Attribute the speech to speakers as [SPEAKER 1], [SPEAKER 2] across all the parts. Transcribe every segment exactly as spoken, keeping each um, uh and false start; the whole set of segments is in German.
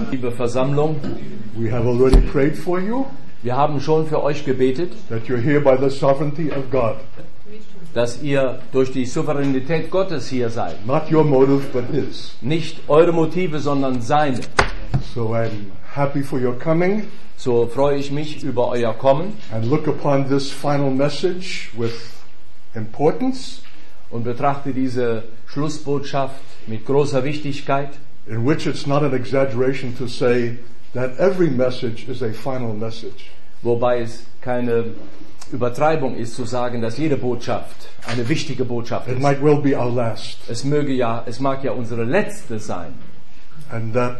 [SPEAKER 1] Liebe Versammlung,
[SPEAKER 2] we have already prayed for you,
[SPEAKER 1] wir haben schon für euch gebetet,
[SPEAKER 2] that you're here by the sovereignty of God.
[SPEAKER 1] dass ihr durch die Souveränität Gottes hier seid.
[SPEAKER 2] Not your motive, but His.
[SPEAKER 1] Nicht eure Motive, sondern seine.
[SPEAKER 2] So I'm happy for your coming
[SPEAKER 1] So freue ich mich über euer Kommen
[SPEAKER 2] and look upon this final message with importance,
[SPEAKER 1] und betrachte diese Schlussbotschaft mit großer Wichtigkeit,
[SPEAKER 2] in which it's not an exaggeration to say that every message is a final message.
[SPEAKER 1] wobei es keine Übertreibung ist zu sagen, dass jede Botschaft eine wichtige Botschaft
[SPEAKER 2] It
[SPEAKER 1] ist.
[SPEAKER 2] might well be our last.
[SPEAKER 1] Es möge ja, es mag ja unsere letzte sein.
[SPEAKER 2] And that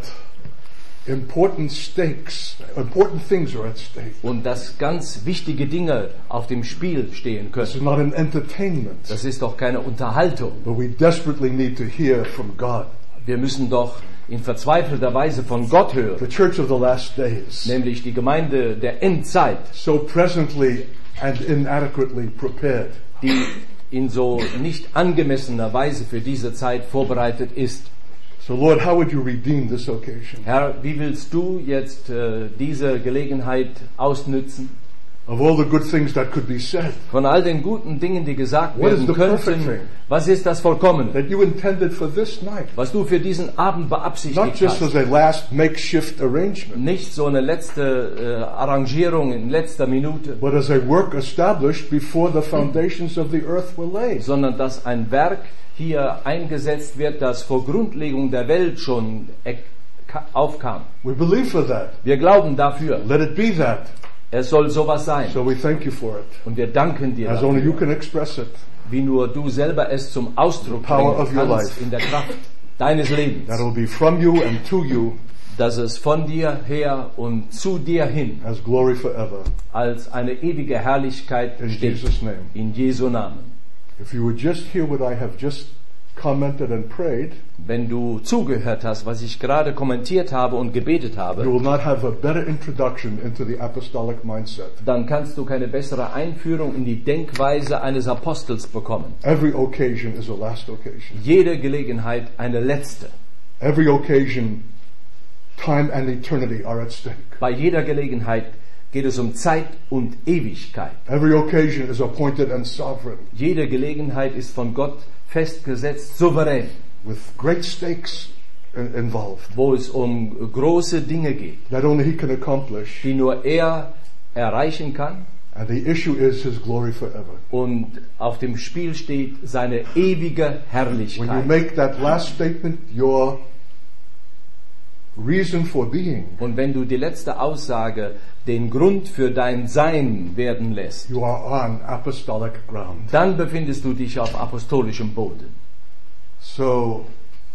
[SPEAKER 2] important stakes, important things are at stake.
[SPEAKER 1] Und dass ganz wichtige Dinge auf dem Spiel stehen
[SPEAKER 2] This is
[SPEAKER 1] können.
[SPEAKER 2] not an entertainment,
[SPEAKER 1] Das ist doch keine Unterhaltung.
[SPEAKER 2] but we desperately need to hear from God.
[SPEAKER 1] Wir müssen doch in verzweifelter Weise von Gott hören,
[SPEAKER 2] The church of the last days,
[SPEAKER 1] nämlich die Gemeinde der Endzeit,
[SPEAKER 2] so presently and inadequately prepared.
[SPEAKER 1] die in so nicht angemessener Weise für diese Zeit vorbereitet ist.
[SPEAKER 2] So Lord, how would you redeem this occasion?
[SPEAKER 1] Herr, wie willst du jetzt äh, diese Gelegenheit ausnützen?
[SPEAKER 2] Of all the good things that could be said,
[SPEAKER 1] Von all den guten Dingen, die gesagt
[SPEAKER 2] What is
[SPEAKER 1] werden
[SPEAKER 2] the perfect
[SPEAKER 1] könnten,
[SPEAKER 2] thing?
[SPEAKER 1] was ist das Vollkommene,
[SPEAKER 2] that you intended for this night,
[SPEAKER 1] was du für diesen Abend
[SPEAKER 2] not
[SPEAKER 1] beabsichtigt
[SPEAKER 2] just
[SPEAKER 1] hast?
[SPEAKER 2] as a last makeshift arrangement,
[SPEAKER 1] Nicht so eine letzte äh, Arrangierung in letzter Minute,
[SPEAKER 2] but as a work established before the foundations of the earth were laid.
[SPEAKER 1] sondern dass ein Werk hier eingesetzt wird, das vor Grundlegung der Welt schon ek- ka- aufkam.
[SPEAKER 2] We believe for that.
[SPEAKER 1] Wir glauben dafür.
[SPEAKER 2] Let it be that.
[SPEAKER 1] Es soll sowas sein.
[SPEAKER 2] So we thank you for it.
[SPEAKER 1] Und wir danken dir
[SPEAKER 2] As only you
[SPEAKER 1] dafür,
[SPEAKER 2] can express it.
[SPEAKER 1] wie nur du selber es zum Ausdruck
[SPEAKER 2] Power of
[SPEAKER 1] bringen
[SPEAKER 2] your
[SPEAKER 1] kannst
[SPEAKER 2] life.
[SPEAKER 1] in der Kraft deines Lebens.
[SPEAKER 2] That will be from you and to you
[SPEAKER 1] Dass es von dir her und zu dir hin
[SPEAKER 2] as glory forever.
[SPEAKER 1] als eine ewige Herrlichkeit
[SPEAKER 2] In
[SPEAKER 1] steht.
[SPEAKER 2] Jesus' name.
[SPEAKER 1] In Jesu Namen.
[SPEAKER 2] If you would just hear what I have just commented and prayed,
[SPEAKER 1] Wenn du zugehört hast, was ich gerade kommentiert habe und gebetet
[SPEAKER 2] you
[SPEAKER 1] habe,
[SPEAKER 2] will not have a better introduction into the apostolic mindset.
[SPEAKER 1] dann kannst du keine bessere Einführung in die Denkweise eines Apostels bekommen.
[SPEAKER 2] Every occasion is a last occasion.
[SPEAKER 1] Jede Gelegenheit eine letzte.
[SPEAKER 2] Every occasion, time and eternity are at stake.
[SPEAKER 1] Bei jeder Gelegenheit geht es um Zeit und Ewigkeit.
[SPEAKER 2] Every occasion is appointed and sovereign,
[SPEAKER 1] Jede Gelegenheit ist von Gott festgesetzt, souverän,
[SPEAKER 2] with great stakes in- involved,
[SPEAKER 1] wo es um große Dinge geht,
[SPEAKER 2] that only He can accomplish.
[SPEAKER 1] die nur er erreichen kann.
[SPEAKER 2] And the issue is His glory forever.
[SPEAKER 1] Und auf dem Spiel steht seine ewige
[SPEAKER 2] When you
[SPEAKER 1] Herrlichkeit.
[SPEAKER 2] make that last statement, your reason for being,
[SPEAKER 1] Und wenn du die letzte Aussage den Grund für dein Sein werden lässt,
[SPEAKER 2] you are on apostolic ground.
[SPEAKER 1] dann befindest du dich auf apostolischem Boden.
[SPEAKER 2] So,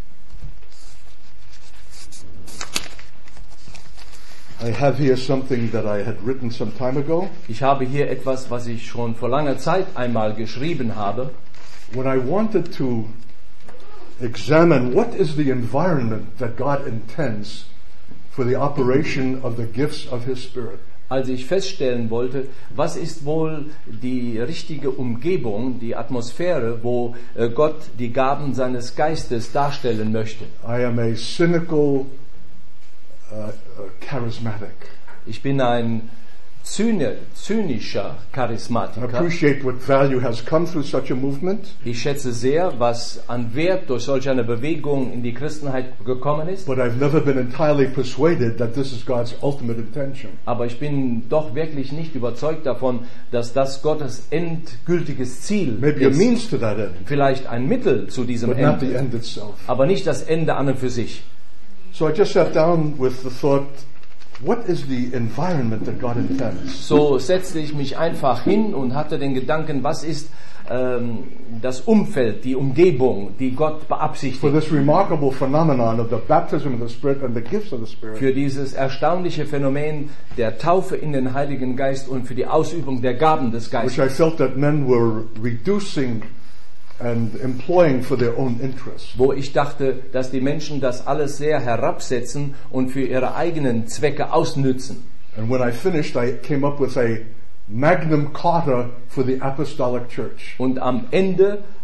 [SPEAKER 2] I have here something that I had written some time ago.
[SPEAKER 1] Ich habe hier etwas, was ich schon vor langer Zeit einmal geschrieben habe.
[SPEAKER 2] When I wanted to examine what is the environment that God intends for the operation of the gifts of His Spirit,
[SPEAKER 1] Als ich feststellen wollte, was ist wohl die richtige Umgebung, die Atmosphäre, wo äh, Gott die Gaben seines Geistes darstellen möchte.
[SPEAKER 2] I am a cynical, uh, uh, charismatic.
[SPEAKER 1] Ich bin ein zyni- zynischer
[SPEAKER 2] I
[SPEAKER 1] Charismatiker.
[SPEAKER 2] appreciate what value has come through such a movement,
[SPEAKER 1] Ich schätze sehr, was an Wert durch solch eine Bewegung in die Christenheit gekommen ist.
[SPEAKER 2] but I've never been entirely persuaded that this is God's ultimate intention.
[SPEAKER 1] Aber ich bin doch wirklich nicht überzeugt davon, dass das Gottes endgültiges Ziel
[SPEAKER 2] Maybe a
[SPEAKER 1] ist.
[SPEAKER 2] means to that end,
[SPEAKER 1] Vielleicht ein Mittel zu diesem
[SPEAKER 2] but not the
[SPEAKER 1] Ende,
[SPEAKER 2] end itself.
[SPEAKER 1] aber nicht das Ende an und für sich.
[SPEAKER 2] So I just sat down with the thought, what is the environment that God intends?
[SPEAKER 1] So setzte ich mich einfach hin und hatte den Gedanken, was ist ähm, das Umfeld, die Umgebung, die Gott
[SPEAKER 2] For
[SPEAKER 1] beabsichtigt
[SPEAKER 2] this remarkable phenomenon of the baptism of the Spirit and the gifts of the Spirit,
[SPEAKER 1] für dieses erstaunliche Phänomen der Taufe in den Heiligen Geist und für die Ausübung der Gaben des
[SPEAKER 2] which
[SPEAKER 1] Geistes,
[SPEAKER 2] I felt that men were reducing and employing for their own interest.
[SPEAKER 1] wo ich dachte, dass die Menschen das alles sehr herabsetzen und für ihre eigenen Zwecke ausnützen.
[SPEAKER 2] And when I finished, I came up with a magnum carta for the apostolic church.
[SPEAKER 1] Und am Ende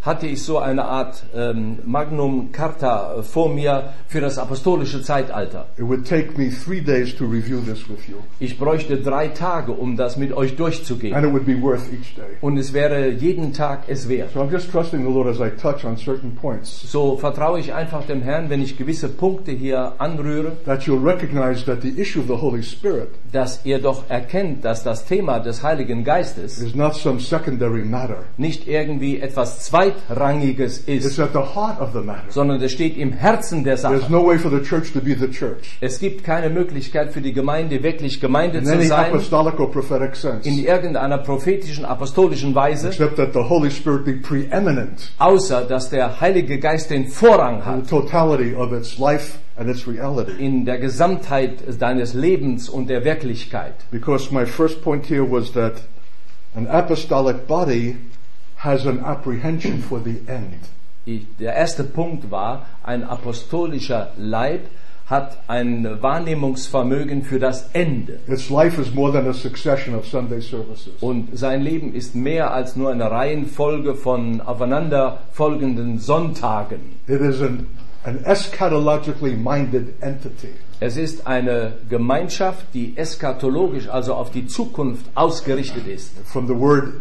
[SPEAKER 1] hatte ich so eine Art ähm, Magnum Carta äh, vor mir für das apostolische Zeitalter.
[SPEAKER 2] It would take me three days to review this with you.
[SPEAKER 1] Ich bräuchte drei Tage, um das mit euch durchzugehen.
[SPEAKER 2] And it would be worth each day.
[SPEAKER 1] Und es wäre jeden Tag es wert.
[SPEAKER 2] So I'm just trusting the Lord as I touch on certain points.
[SPEAKER 1] So vertraue ich einfach dem Herrn, wenn ich gewisse Punkte hier anrühre,
[SPEAKER 2] That you'll recognize that the issue of the Holy Spirit
[SPEAKER 1] dass ihr doch erkennt, dass das Thema des Heiligen Geistes
[SPEAKER 2] is not some secondary matter.
[SPEAKER 1] nicht irgendwie etwas Zweitrangiges
[SPEAKER 2] It's
[SPEAKER 1] ist,
[SPEAKER 2] at the heart of the matter.
[SPEAKER 1] sondern es steht im Herzen der
[SPEAKER 2] There's
[SPEAKER 1] Sache.
[SPEAKER 2] no way for the church to be the church
[SPEAKER 1] Es gibt keine Möglichkeit für die Gemeinde, wirklich Gemeinde
[SPEAKER 2] in
[SPEAKER 1] zu
[SPEAKER 2] any
[SPEAKER 1] sein,
[SPEAKER 2] apostolic or prophetic sense,
[SPEAKER 1] in irgendeiner prophetischen, apostolischen Weise,
[SPEAKER 2] except that the Holy Spirit be preeminent
[SPEAKER 1] außer dass der Heilige Geist den Vorrang
[SPEAKER 2] in
[SPEAKER 1] hat
[SPEAKER 2] the totality of its life and its reality.
[SPEAKER 1] in der Gesamtheit deines Lebens und der Wirklichkeit.
[SPEAKER 2] Because my first point here was that an apostolic body has an apprehension for the end.
[SPEAKER 1] Ich, der erste Punkt war, ein apostolischer Leib hat ein Wahrnehmungsvermögen für das Ende.
[SPEAKER 2] Its life is more than a succession of Sunday services.
[SPEAKER 1] Und sein Leben ist mehr als nur eine Reihenfolge von aufeinanderfolgenden Sonntagen.
[SPEAKER 2] It is an, an eschatologically minded entity.
[SPEAKER 1] Es ist eine Gemeinschaft, die eschatologisch, also auf die Zukunft ausgerichtet ist.
[SPEAKER 2] From the word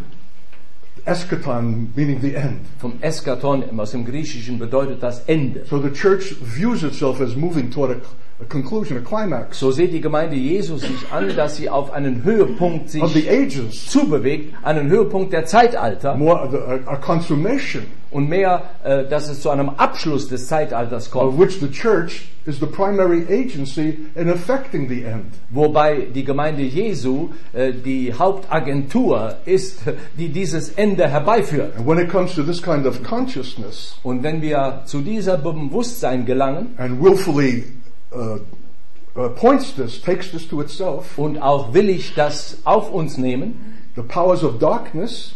[SPEAKER 2] eschaton, meaning the end.
[SPEAKER 1] Vom Eskaton aus dem Griechischen bedeutet das Ende.
[SPEAKER 2] So the church views itself as moving toward a, a conclusion, a climax
[SPEAKER 1] So sieht die Gemeinde Jesus sich an, dass sie auf einen Höhepunkt sich
[SPEAKER 2] of the ages,
[SPEAKER 1] zubewegt, einen Höhepunkt der Zeitalter
[SPEAKER 2] more of the, a, a consummation
[SPEAKER 1] und mehr, äh, dass es zu einem Abschluss des Zeitalters
[SPEAKER 2] of
[SPEAKER 1] kommt,
[SPEAKER 2] which the church is the primary agency in affecting the end.
[SPEAKER 1] wobei die Gemeinde Jesu äh, die Hauptagentur ist, die dieses Ende herbeiführt.
[SPEAKER 2] And when it comes to this kind of consciousness
[SPEAKER 1] Und wenn wir zu dieser Bewusstsein gelangen
[SPEAKER 2] and willfully uh, uh, points this, takes this to itself,
[SPEAKER 1] und auch willig das auf uns nehmen,
[SPEAKER 2] the powers of darkness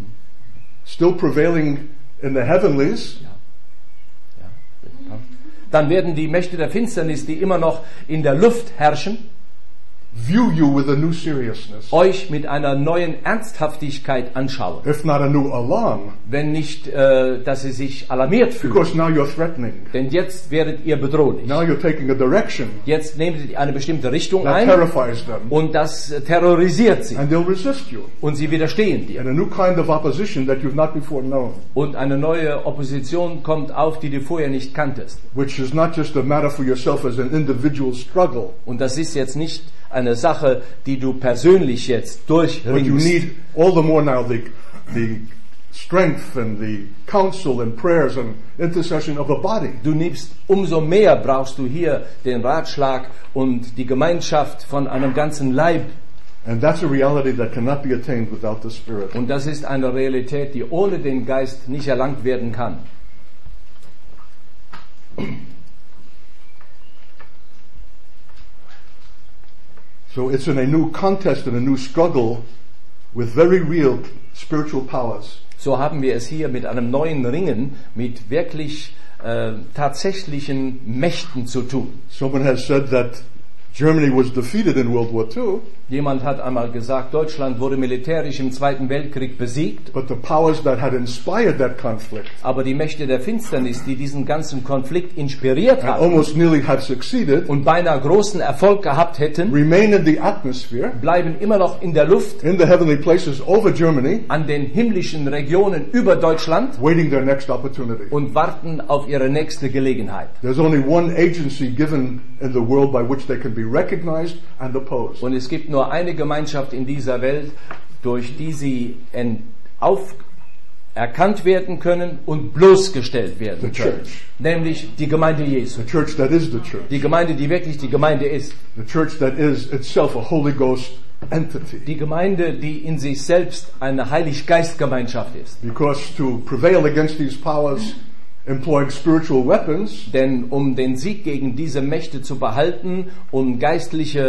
[SPEAKER 2] still prevailing in the heavenlies
[SPEAKER 1] dann werden die Mächte der Finsternis, die immer noch in der Luft herrschen,
[SPEAKER 2] view you with a new seriousness,
[SPEAKER 1] euch mit einer neuen Ernsthaftigkeit anschauen.
[SPEAKER 2] if not a new alarm,
[SPEAKER 1] Wenn nicht, äh, dass sie sich alarmiert fühlen.
[SPEAKER 2] because now you're threatening.
[SPEAKER 1] Denn jetzt werdet ihr bedrohlich.
[SPEAKER 2] Now you're taking a direction
[SPEAKER 1] Jetzt nehmt ihr eine bestimmte Richtung
[SPEAKER 2] that
[SPEAKER 1] ein
[SPEAKER 2] terrifies them,
[SPEAKER 1] und das äh, terrorisiert sie.
[SPEAKER 2] and they'll resist you.
[SPEAKER 1] Und sie widerstehen dir.
[SPEAKER 2] And a new kind of opposition that you've not before known,
[SPEAKER 1] Und eine neue Opposition kommt auf, die du vorher nicht kanntest.
[SPEAKER 2] which is not just a matter for yourself as an individual struggle,
[SPEAKER 1] Und das ist jetzt nicht eine Sache, die du persönlich jetzt
[SPEAKER 2] but you
[SPEAKER 1] durchringst.
[SPEAKER 2] need all the more now the, the strength and the counsel and prayers and intercession of a body.
[SPEAKER 1] Du nimmst, umso mehr brauchst du hier den Ratschlag und die Gemeinschaft von einem ganzen Leib.
[SPEAKER 2] And that's a reality that cannot be attained without the Spirit.
[SPEAKER 1] Und das ist eine Realität, die ohne den Geist nicht erlangt werden kann.
[SPEAKER 2] So it's in a new contest and a new struggle with very real spiritual powers.
[SPEAKER 1] So haben wir es hier mit einem neuen Ringen, mit wirklich äh, tatsächlichen Mächten zu tun.
[SPEAKER 2] Someone has said that Germany was defeated in World War Two,
[SPEAKER 1] Jemand hat einmal gesagt, Deutschland wurde militärisch im Zweiten Weltkrieg besiegt,
[SPEAKER 2] but the powers that had inspired that conflict
[SPEAKER 1] aber die Mächte der Finsternis, die diesen ganzen Konflikt inspiriert
[SPEAKER 2] and
[SPEAKER 1] haben
[SPEAKER 2] almost nearly have succeeded,
[SPEAKER 1] und beinahe großen Erfolg gehabt hätten,
[SPEAKER 2] remain in the atmosphere,
[SPEAKER 1] bleiben immer noch in der Luft,
[SPEAKER 2] in the heavenly places over Germany,
[SPEAKER 1] an den himmlischen Regionen über Deutschland
[SPEAKER 2] waiting their next opportunity.
[SPEAKER 1] und warten auf ihre nächste Gelegenheit.
[SPEAKER 2] There's only one agency given in the world by which they can be recognized and opposed.
[SPEAKER 1] Und es gibt nur eine Gemeinschaft in dieser Welt, durch die sie ent, auf, erkannt werden können und bloßgestellt werden
[SPEAKER 2] The
[SPEAKER 1] können.
[SPEAKER 2] church.
[SPEAKER 1] Nämlich die Gemeinde Jesu.
[SPEAKER 2] The church that is the church.
[SPEAKER 1] Die Gemeinde, die wirklich die Gemeinde ist.
[SPEAKER 2] The church that is itself a Holy Ghost entity.
[SPEAKER 1] Die Gemeinde, die in sich selbst eine Heilig-Geist-Gemeinschaft ist.
[SPEAKER 2] Because to prevail against these powers, employing spiritual weapons,
[SPEAKER 1] Denn um den Sieg gegen diese Mächte zu behalten, um geistliche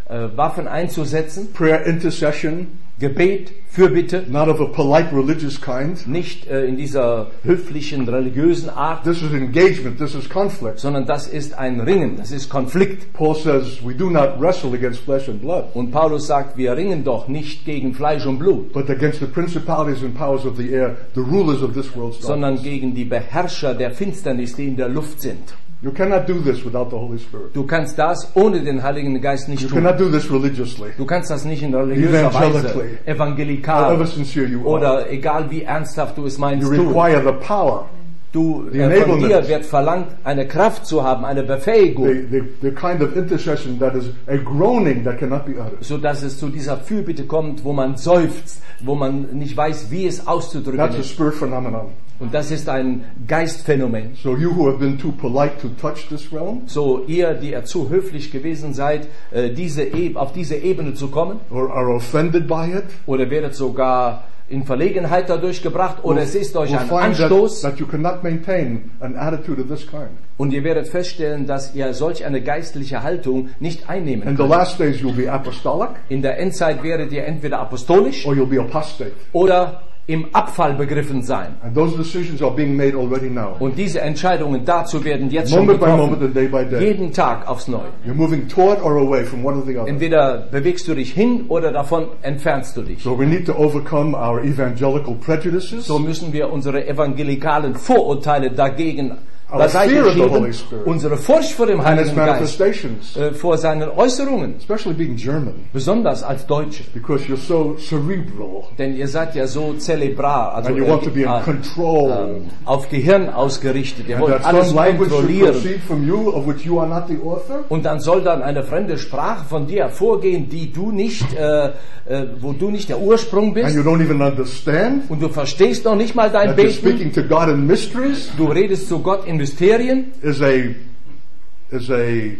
[SPEAKER 1] äh, Waffen einzusetzen,
[SPEAKER 2] prayer, intercession,
[SPEAKER 1] Gebet, Fürbitte,
[SPEAKER 2] not of a polite religious kind.
[SPEAKER 1] nicht äh, in dieser höflichen religiösen Art,
[SPEAKER 2] This is engagement, this is conflict.
[SPEAKER 1] sondern das ist ein Ringen, das ist Konflikt.
[SPEAKER 2] Paul says we do not wrestle against flesh and blood,
[SPEAKER 1] Und Paulus sagt, wir ringen doch nicht gegen Fleisch und Blut,
[SPEAKER 2] but against the principalities and powers of the air, the rulers of this world's
[SPEAKER 1] sondern
[SPEAKER 2] darkness.
[SPEAKER 1] gegen die Beherrscher der Finsternis, die in der Luft sind.
[SPEAKER 2] You cannot do this without the Holy Spirit.
[SPEAKER 1] Du kannst das ohne den Heiligen Geist nicht
[SPEAKER 2] You
[SPEAKER 1] tun.
[SPEAKER 2] cannot do this religiously,
[SPEAKER 1] Du kannst das nicht in religiöser Weise,
[SPEAKER 2] Evangelically.
[SPEAKER 1] evangelikal
[SPEAKER 2] however sincere you are.
[SPEAKER 1] oder egal wie ernsthaft du es meinst
[SPEAKER 2] You
[SPEAKER 1] tun.
[SPEAKER 2] require the power,
[SPEAKER 1] Du,
[SPEAKER 2] the
[SPEAKER 1] äh, von
[SPEAKER 2] enablement.
[SPEAKER 1] dir wird verlangt, eine Kraft zu haben, eine Befähigung,
[SPEAKER 2] the, the, the kind of intercession that is a groaning that cannot be uttered.
[SPEAKER 1] so dass es zu dieser Fürbitte kommt, wo man seufzt, wo man nicht weiß, wie es auszudrücken
[SPEAKER 2] That's a
[SPEAKER 1] ist.
[SPEAKER 2] spirit phenomenon.
[SPEAKER 1] Und das ist ein Geistphänomen.
[SPEAKER 2] So you who have been too polite to touch this realm,
[SPEAKER 1] So ihr, die ihr zu höflich gewesen seid, äh, diese e- auf diese Ebene zu kommen,
[SPEAKER 2] or are offended by it,
[SPEAKER 1] oder werdet sogar in Verlegenheit dadurch gebracht, oder es ist euch
[SPEAKER 2] will
[SPEAKER 1] ein
[SPEAKER 2] find that,
[SPEAKER 1] Anstoß,
[SPEAKER 2] that you cannot maintain an attitude of this kind.
[SPEAKER 1] und ihr werdet feststellen, dass ihr solch eine geistliche Haltung nicht einnehmen
[SPEAKER 2] In the
[SPEAKER 1] könnt.
[SPEAKER 2] last days you'll be apostolic
[SPEAKER 1] In der Endzeit werdet ihr entweder apostolisch
[SPEAKER 2] or you'll be apostate.
[SPEAKER 1] oder im Abfall begriffen sein.
[SPEAKER 2] And those decisions are being made already now.
[SPEAKER 1] Und diese Entscheidungen dazu werden jetzt schon
[SPEAKER 2] Moment by moment and
[SPEAKER 1] getroffen.
[SPEAKER 2] day by day.
[SPEAKER 1] Jeden Tag aufs Neue.
[SPEAKER 2] You're moving toward or away from one or the other.
[SPEAKER 1] Entweder bewegst du dich hin oder davon entfernst du dich.
[SPEAKER 2] So we need to overcome our evangelical prejudices,
[SPEAKER 1] So müssen wir unsere evangelikalen Vorurteile dagegen
[SPEAKER 2] Our
[SPEAKER 1] beiseite
[SPEAKER 2] fear of the
[SPEAKER 1] schieben,
[SPEAKER 2] Holy Spirit.
[SPEAKER 1] unsere Furcht vor dem
[SPEAKER 2] and its
[SPEAKER 1] Heiligen Geist,
[SPEAKER 2] manifestations,
[SPEAKER 1] äh, vor seinen Äußerungen,
[SPEAKER 2] especially being German,
[SPEAKER 1] besonders als Deutsche.
[SPEAKER 2] because you're so cerebral
[SPEAKER 1] Denn ihr seid ja so zelebral, also
[SPEAKER 2] and you want to be in
[SPEAKER 1] äh,
[SPEAKER 2] control.
[SPEAKER 1] ähm, auf Gehirn ausgerichtet. Ihr
[SPEAKER 2] And
[SPEAKER 1] wollt
[SPEAKER 2] that
[SPEAKER 1] alles
[SPEAKER 2] some language should
[SPEAKER 1] kontrollieren.
[SPEAKER 2] proceed from you of which you are not the author.
[SPEAKER 1] Und dann soll dann eine fremde Sprache von dir hervorgehen, die du nicht, äh, äh, wo du nicht der Ursprung
[SPEAKER 2] And
[SPEAKER 1] bist.
[SPEAKER 2] you don't even understand
[SPEAKER 1] Und du verstehst noch nicht mal dein
[SPEAKER 2] that you're
[SPEAKER 1] Beten.
[SPEAKER 2] speaking to God in mysteries
[SPEAKER 1] Du redest zu Gott in Mysterien.
[SPEAKER 2] is a is a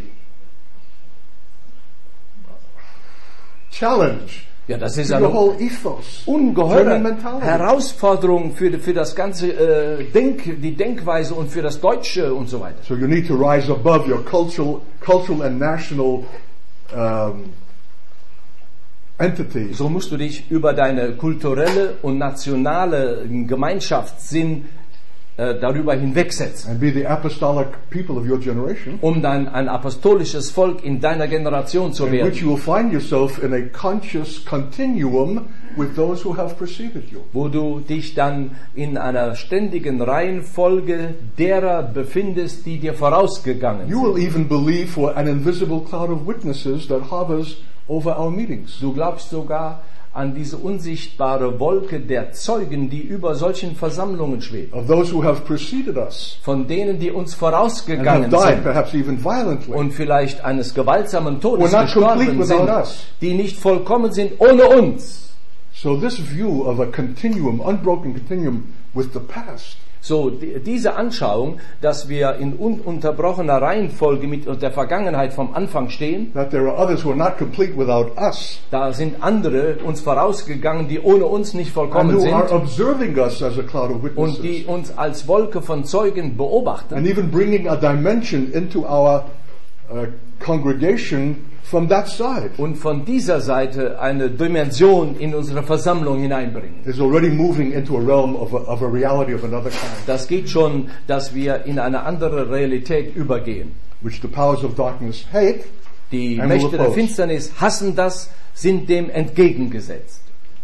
[SPEAKER 2] challenge
[SPEAKER 1] Ja, das ist
[SPEAKER 2] to
[SPEAKER 1] eine
[SPEAKER 2] the whole ethos.
[SPEAKER 1] ungeheure
[SPEAKER 2] German mentality.
[SPEAKER 1] Herausforderung für, für das ganze äh, Denk, die Denkweise und für das Deutsche und so weiter.
[SPEAKER 2] So you need to rise above your cultural, cultural and national um, entities
[SPEAKER 1] So musst du dich über deine kulturelle und nationale Gemeinschaftssinn äh, darüber hinwegsetzen,
[SPEAKER 2] and be the apostolic people of your generation,
[SPEAKER 1] um dann ein apostolisches Volk in deiner Generation zu
[SPEAKER 2] in which
[SPEAKER 1] werden,
[SPEAKER 2] you will find yourself in a conscious continuum with those who have preceded you.
[SPEAKER 1] wo du dich dann in einer ständigen Reihenfolge derer befindest, die dir vorausgegangen
[SPEAKER 2] You
[SPEAKER 1] sind.
[SPEAKER 2] will even believe for an invisible cloud of witnesses that hovers over our meetings.
[SPEAKER 1] Du glaubst sogar an diese unsichtbare Wolke der Zeugen, die über solchen Versammlungen schwebt.
[SPEAKER 2] Of those who have preceded us
[SPEAKER 1] Von denen, die uns
[SPEAKER 2] and have
[SPEAKER 1] vorausgegangen
[SPEAKER 2] died,
[SPEAKER 1] sind
[SPEAKER 2] perhaps even violently.
[SPEAKER 1] und vielleicht eines gewaltsamen Todes
[SPEAKER 2] We're not complete
[SPEAKER 1] gestorben
[SPEAKER 2] without
[SPEAKER 1] sind,
[SPEAKER 2] us.
[SPEAKER 1] die nicht vollkommen sind ohne uns.
[SPEAKER 2] So this view of a continuum, unbroken continuum with the past,
[SPEAKER 1] So, die, diese Anschauung, dass wir in ununterbrochener Reihenfolge mit der Vergangenheit vom Anfang stehen,
[SPEAKER 2] that there are others who are not complete without us,
[SPEAKER 1] da sind andere uns vorausgegangen, die ohne uns nicht
[SPEAKER 2] and
[SPEAKER 1] vollkommen
[SPEAKER 2] who
[SPEAKER 1] sind
[SPEAKER 2] are observing us as a cloud of
[SPEAKER 1] und die
[SPEAKER 2] witnesses,
[SPEAKER 1] uns als Wolke von Zeugen beobachten.
[SPEAKER 2] and even bringing a dimension into our uh, congregation from that side.
[SPEAKER 1] Und von dieser Seite eine Dimension in unsere Versammlung hineinbringen.
[SPEAKER 2] Is already moving into a realm of a, of a reality of another kind,
[SPEAKER 1] Das geht schon, dass wir in eine andere Realität übergehen.
[SPEAKER 2] which the powers of darkness hate.
[SPEAKER 1] Die
[SPEAKER 2] And will
[SPEAKER 1] Mächte der
[SPEAKER 2] oppose.
[SPEAKER 1] Finsternis hassen das, sind dem entgegengesetzt.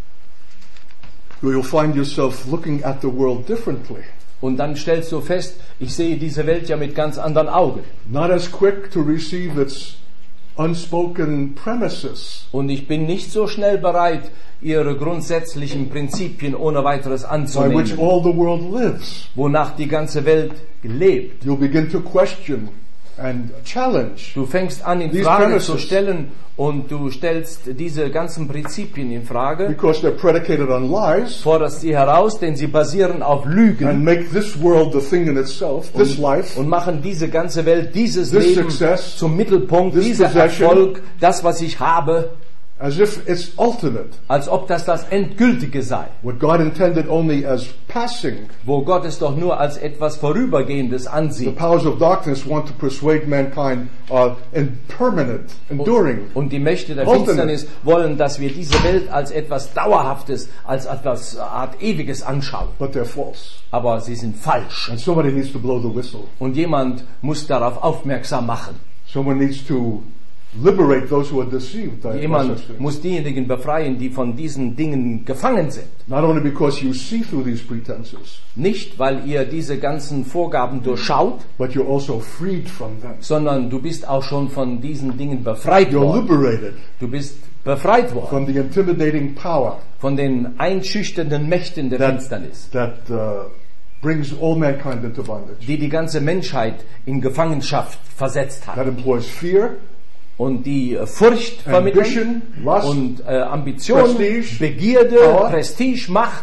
[SPEAKER 2] You'll find yourself looking at the world differently,
[SPEAKER 1] Und dann stellst du fest, ich sehe diese Welt ja mit ganz anderen Augen.
[SPEAKER 2] not as quick to receive its unspoken premises,
[SPEAKER 1] Und ich bin nicht so schnell bereit, ihre grundsätzlichen Prinzipien ohne weiteres
[SPEAKER 2] by which
[SPEAKER 1] anzunehmen,
[SPEAKER 2] all the world lives.
[SPEAKER 1] wonach die ganze Welt lebt.
[SPEAKER 2] You'll begin to question and challenge,
[SPEAKER 1] Du fängst an, in
[SPEAKER 2] These
[SPEAKER 1] Frage
[SPEAKER 2] premises.
[SPEAKER 1] zu stellen und du stellst diese ganzen Prinzipien in Frage,
[SPEAKER 2] because they're predicated on lies,
[SPEAKER 1] forderst sie heraus, denn sie basieren auf Lügen
[SPEAKER 2] and make this world the thing in itself, this life,
[SPEAKER 1] und machen diese ganze Welt, dieses
[SPEAKER 2] This
[SPEAKER 1] Leben
[SPEAKER 2] success,
[SPEAKER 1] zum Mittelpunkt,
[SPEAKER 2] this
[SPEAKER 1] dieser
[SPEAKER 2] possession.
[SPEAKER 1] Erfolg, das, was ich habe,
[SPEAKER 2] as if it's ultimate.
[SPEAKER 1] als ob das das Endgültige sei,
[SPEAKER 2] What God intended only as passing.
[SPEAKER 1] wo Gott es doch nur als etwas Vorübergehendes
[SPEAKER 2] The
[SPEAKER 1] ansieht.
[SPEAKER 2] powers of darkness want to persuade mankind uh, in permanent, enduring.
[SPEAKER 1] Und die Mächte der
[SPEAKER 2] Ultimate.
[SPEAKER 1] Finsternis wollen, dass wir diese Welt als etwas Dauerhaftes, als etwas Art Ewiges anschauen.
[SPEAKER 2] But they're false.
[SPEAKER 1] Aber sie sind falsch.
[SPEAKER 2] And somebody needs to blow the whistle.
[SPEAKER 1] Und jemand muss darauf aufmerksam machen.
[SPEAKER 2] Someone needs to liberate those who are deceived by by such
[SPEAKER 1] Jemand
[SPEAKER 2] things.
[SPEAKER 1] muss diejenigen befreien, die von diesen Dingen gefangen sind.
[SPEAKER 2] Not only because you see through these pretenses,
[SPEAKER 1] Nicht, weil ihr diese ganzen Vorgaben durchschaut,
[SPEAKER 2] but you're also freed from them.
[SPEAKER 1] sondern du bist auch schon von diesen Dingen befreit
[SPEAKER 2] You're
[SPEAKER 1] worden.
[SPEAKER 2] liberated
[SPEAKER 1] Du bist befreit worden
[SPEAKER 2] from the intimidating power
[SPEAKER 1] von den einschüchternden Mächten der
[SPEAKER 2] that,
[SPEAKER 1] Finsternis,
[SPEAKER 2] that uh, brings all mankind into bondage.
[SPEAKER 1] die die ganze Menschheit in Gefangenschaft versetzt hat
[SPEAKER 2] That employs fear,
[SPEAKER 1] und die äh, Furcht vermitteln
[SPEAKER 2] ambition, lust,
[SPEAKER 1] und äh, Ambition,
[SPEAKER 2] Prestige,
[SPEAKER 1] Begierde,
[SPEAKER 2] Power.
[SPEAKER 1] Prestige, Macht.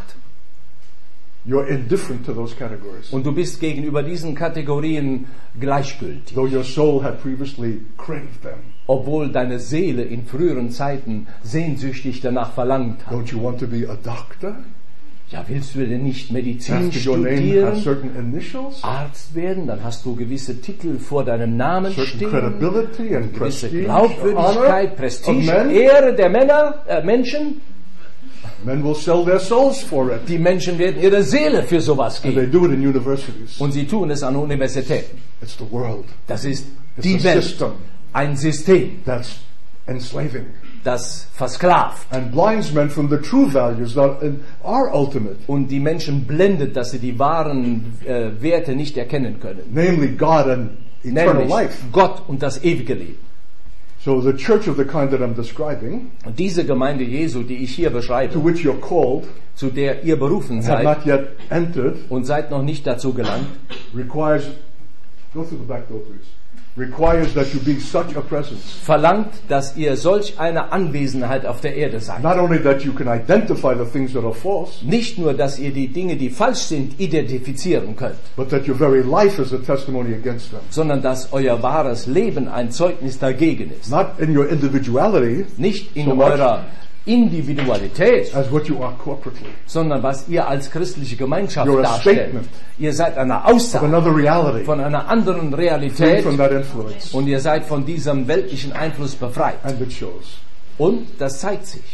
[SPEAKER 2] you're indifferent to those categories.
[SPEAKER 1] Und du bist gegenüber diesen Kategorien gleichgültig,
[SPEAKER 2] Though your soul had previously craved them.
[SPEAKER 1] obwohl deine Seele in früheren Zeiten sehnsüchtig danach verlangt hat.
[SPEAKER 2] Don't you want to be a doctor?
[SPEAKER 1] Ja, willst du denn nicht Medizin
[SPEAKER 2] After your name has
[SPEAKER 1] studieren,
[SPEAKER 2] certain initials,
[SPEAKER 1] Arzt werden, dann hast du gewisse Titel vor deinem Namen
[SPEAKER 2] certain
[SPEAKER 1] stehen,
[SPEAKER 2] credibility and
[SPEAKER 1] gewisse
[SPEAKER 2] prestige,
[SPEAKER 1] Glaubwürdigkeit,
[SPEAKER 2] honor
[SPEAKER 1] Prestige,
[SPEAKER 2] of men.
[SPEAKER 1] Ehre der Männer, äh, Menschen.
[SPEAKER 2] Men will sell their souls for it.
[SPEAKER 1] Die Menschen werden ihre Seele für sowas
[SPEAKER 2] And they
[SPEAKER 1] geben.
[SPEAKER 2] do it in universities.
[SPEAKER 1] Und sie tun es an Universitäten.
[SPEAKER 2] It's the world.
[SPEAKER 1] Das ist
[SPEAKER 2] It's
[SPEAKER 1] die
[SPEAKER 2] a
[SPEAKER 1] Welt.
[SPEAKER 2] system
[SPEAKER 1] Ein System,
[SPEAKER 2] that's enslaving
[SPEAKER 1] das versklavt.
[SPEAKER 2] and blinds men from the true values that are ultimate,
[SPEAKER 1] Und die Menschen blendet, dass sie die wahren äh, Werte nicht erkennen können.
[SPEAKER 2] namely God and eternal
[SPEAKER 1] Nämlich
[SPEAKER 2] life.
[SPEAKER 1] Gott und das ewige Leben.
[SPEAKER 2] So the church of the kind that I'm describing,
[SPEAKER 1] Und diese Gemeinde Jesu, die ich hier
[SPEAKER 2] to
[SPEAKER 1] beschreibe,
[SPEAKER 2] which you're called,
[SPEAKER 1] zu der ihr berufen
[SPEAKER 2] have
[SPEAKER 1] seid
[SPEAKER 2] not yet entered,
[SPEAKER 1] und seid noch nicht dazu gelangt,
[SPEAKER 2] requires, go through the back door please, requires that you be such a presence.
[SPEAKER 1] verlangt, dass ihr solch eine Anwesenheit auf der Erde seid.
[SPEAKER 2] Not only that you can identify the things that are false,
[SPEAKER 1] Nicht nur, dass ihr die Dinge, die falsch sind, identifizieren könnt,
[SPEAKER 2] but that your very life is a testimony against them.
[SPEAKER 1] sondern dass euer wahres Leben ein Zeugnis dagegen ist.
[SPEAKER 2] Not in your individuality
[SPEAKER 1] Nicht in
[SPEAKER 2] so much
[SPEAKER 1] eurer Individualität,
[SPEAKER 2] as what you are corporately.
[SPEAKER 1] sondern was ihr als christliche Gemeinschaft
[SPEAKER 2] You're a
[SPEAKER 1] darstellt.
[SPEAKER 2] statement
[SPEAKER 1] Ihr seid eine
[SPEAKER 2] of
[SPEAKER 1] Aussage
[SPEAKER 2] another reality,
[SPEAKER 1] von einer anderen
[SPEAKER 2] free
[SPEAKER 1] Realität
[SPEAKER 2] from that influence.
[SPEAKER 1] und ihr seid von diesem weltlichen Einfluss befreit.
[SPEAKER 2] And it shows.
[SPEAKER 1] Und das zeigt sich.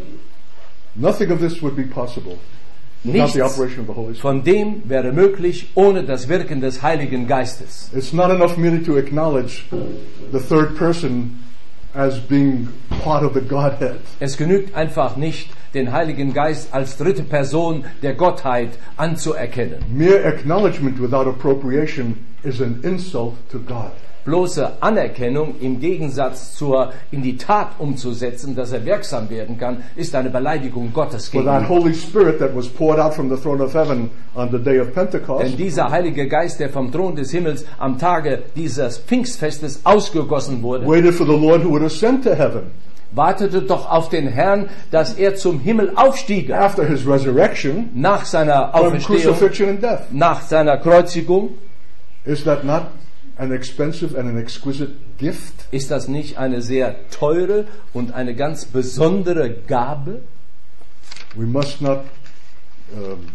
[SPEAKER 2] Nothing of this would be possible without
[SPEAKER 1] Nichts
[SPEAKER 2] the operation of the Holy Spirit.
[SPEAKER 1] von dem wäre möglich ohne das Wirken des Heiligen Geistes.
[SPEAKER 2] It's not enough merely to acknowledge the third person as being part of the Godhead.
[SPEAKER 1] Es genügt einfach nicht, den Heiligen Geist als dritte Person der Gottheit anzuerkennen.
[SPEAKER 2] Mere acknowledgement without appropriation is an insult to God.
[SPEAKER 1] Bloße Anerkennung im Gegensatz zur in die Tat umzusetzen, dass er wirksam werden kann, ist eine Beleidigung Gottes
[SPEAKER 2] For that
[SPEAKER 1] gegenüber.
[SPEAKER 2] Holy Spirit that was poured out from the throne of heaven on the day of Pentecost
[SPEAKER 1] Denn dieser Heilige Geist, der vom Thron des Himmels am Tage dieses Pfingstfestes ausgegossen wurde,
[SPEAKER 2] waited for the Lord who would ascend to heaven
[SPEAKER 1] wartete doch auf den Herrn, dass er zum Himmel aufstiege.
[SPEAKER 2] after his resurrection
[SPEAKER 1] Nach seiner
[SPEAKER 2] from
[SPEAKER 1] Auferstehung,
[SPEAKER 2] crucifixion and death.
[SPEAKER 1] nach seiner Kreuzigung,
[SPEAKER 2] Is that not an expensive and an exquisite gift?
[SPEAKER 1] ist das nicht eine sehr teure und eine ganz besondere Gabe?
[SPEAKER 2] We must not um,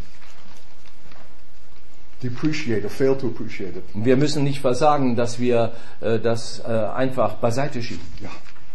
[SPEAKER 2] depreciate or fail to appreciate it.
[SPEAKER 1] Wir müssen nicht versagen, dass wir äh, das äh, einfach beiseite schieben.
[SPEAKER 2] Yeah.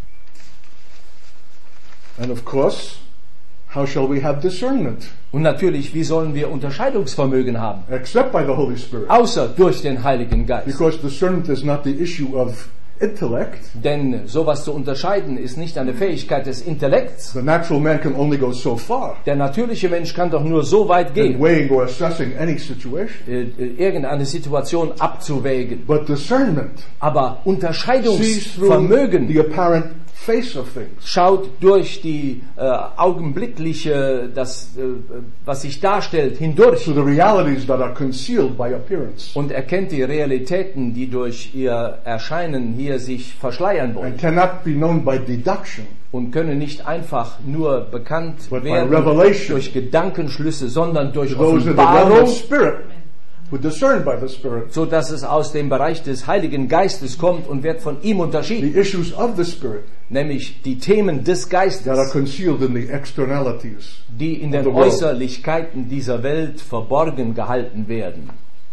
[SPEAKER 2] And of course, how shall we have discernment?
[SPEAKER 1] Und natürlich, wie sollen wir Unterscheidungsvermögen haben?
[SPEAKER 2] Except by the Holy Spirit.
[SPEAKER 1] Außer durch den Heiligen Geist.
[SPEAKER 2] Because discernment is not the issue of intellect.
[SPEAKER 1] Denn sowas zu unterscheiden ist nicht eine Fähigkeit des Intellekts.
[SPEAKER 2] The natural man can only go so far
[SPEAKER 1] Der natürliche Mensch kann doch nur so weit
[SPEAKER 2] in
[SPEAKER 1] gehen,
[SPEAKER 2] weighing or assessing any situation.
[SPEAKER 1] äh, äh, irgendeine Situation abzuwägen.
[SPEAKER 2] But discernment
[SPEAKER 1] Aber
[SPEAKER 2] sees through
[SPEAKER 1] Unterscheidungsvermögen
[SPEAKER 2] the apparent face of things.
[SPEAKER 1] schaut durch die äh, augenblickliche, das, äh, was sich darstellt, hindurch
[SPEAKER 2] To the realities that are concealed by appearance.
[SPEAKER 1] und erkennt die Realitäten, die durch ihr Erscheinen hier sich verschleiern wollen
[SPEAKER 2] And cannot be known by deduction.
[SPEAKER 1] und können nicht einfach nur bekannt
[SPEAKER 2] But by
[SPEAKER 1] werden
[SPEAKER 2] revelation.
[SPEAKER 1] durch Gedankenschlüsse, sondern durch
[SPEAKER 2] To those in the realm
[SPEAKER 1] Offenbarung,
[SPEAKER 2] of spirit, who discern by the Spirit
[SPEAKER 1] so dass es aus dem Bereich des Heiligen Geistes kommt und wird von ihm unterschieden.
[SPEAKER 2] the issues of the Spirit.
[SPEAKER 1] nämlich die Themen des
[SPEAKER 2] that are
[SPEAKER 1] Geistes,
[SPEAKER 2] concealed in the externalities.
[SPEAKER 1] die in den
[SPEAKER 2] of the world.
[SPEAKER 1] Äußerlichkeiten dieser Welt verborgen gehalten werden.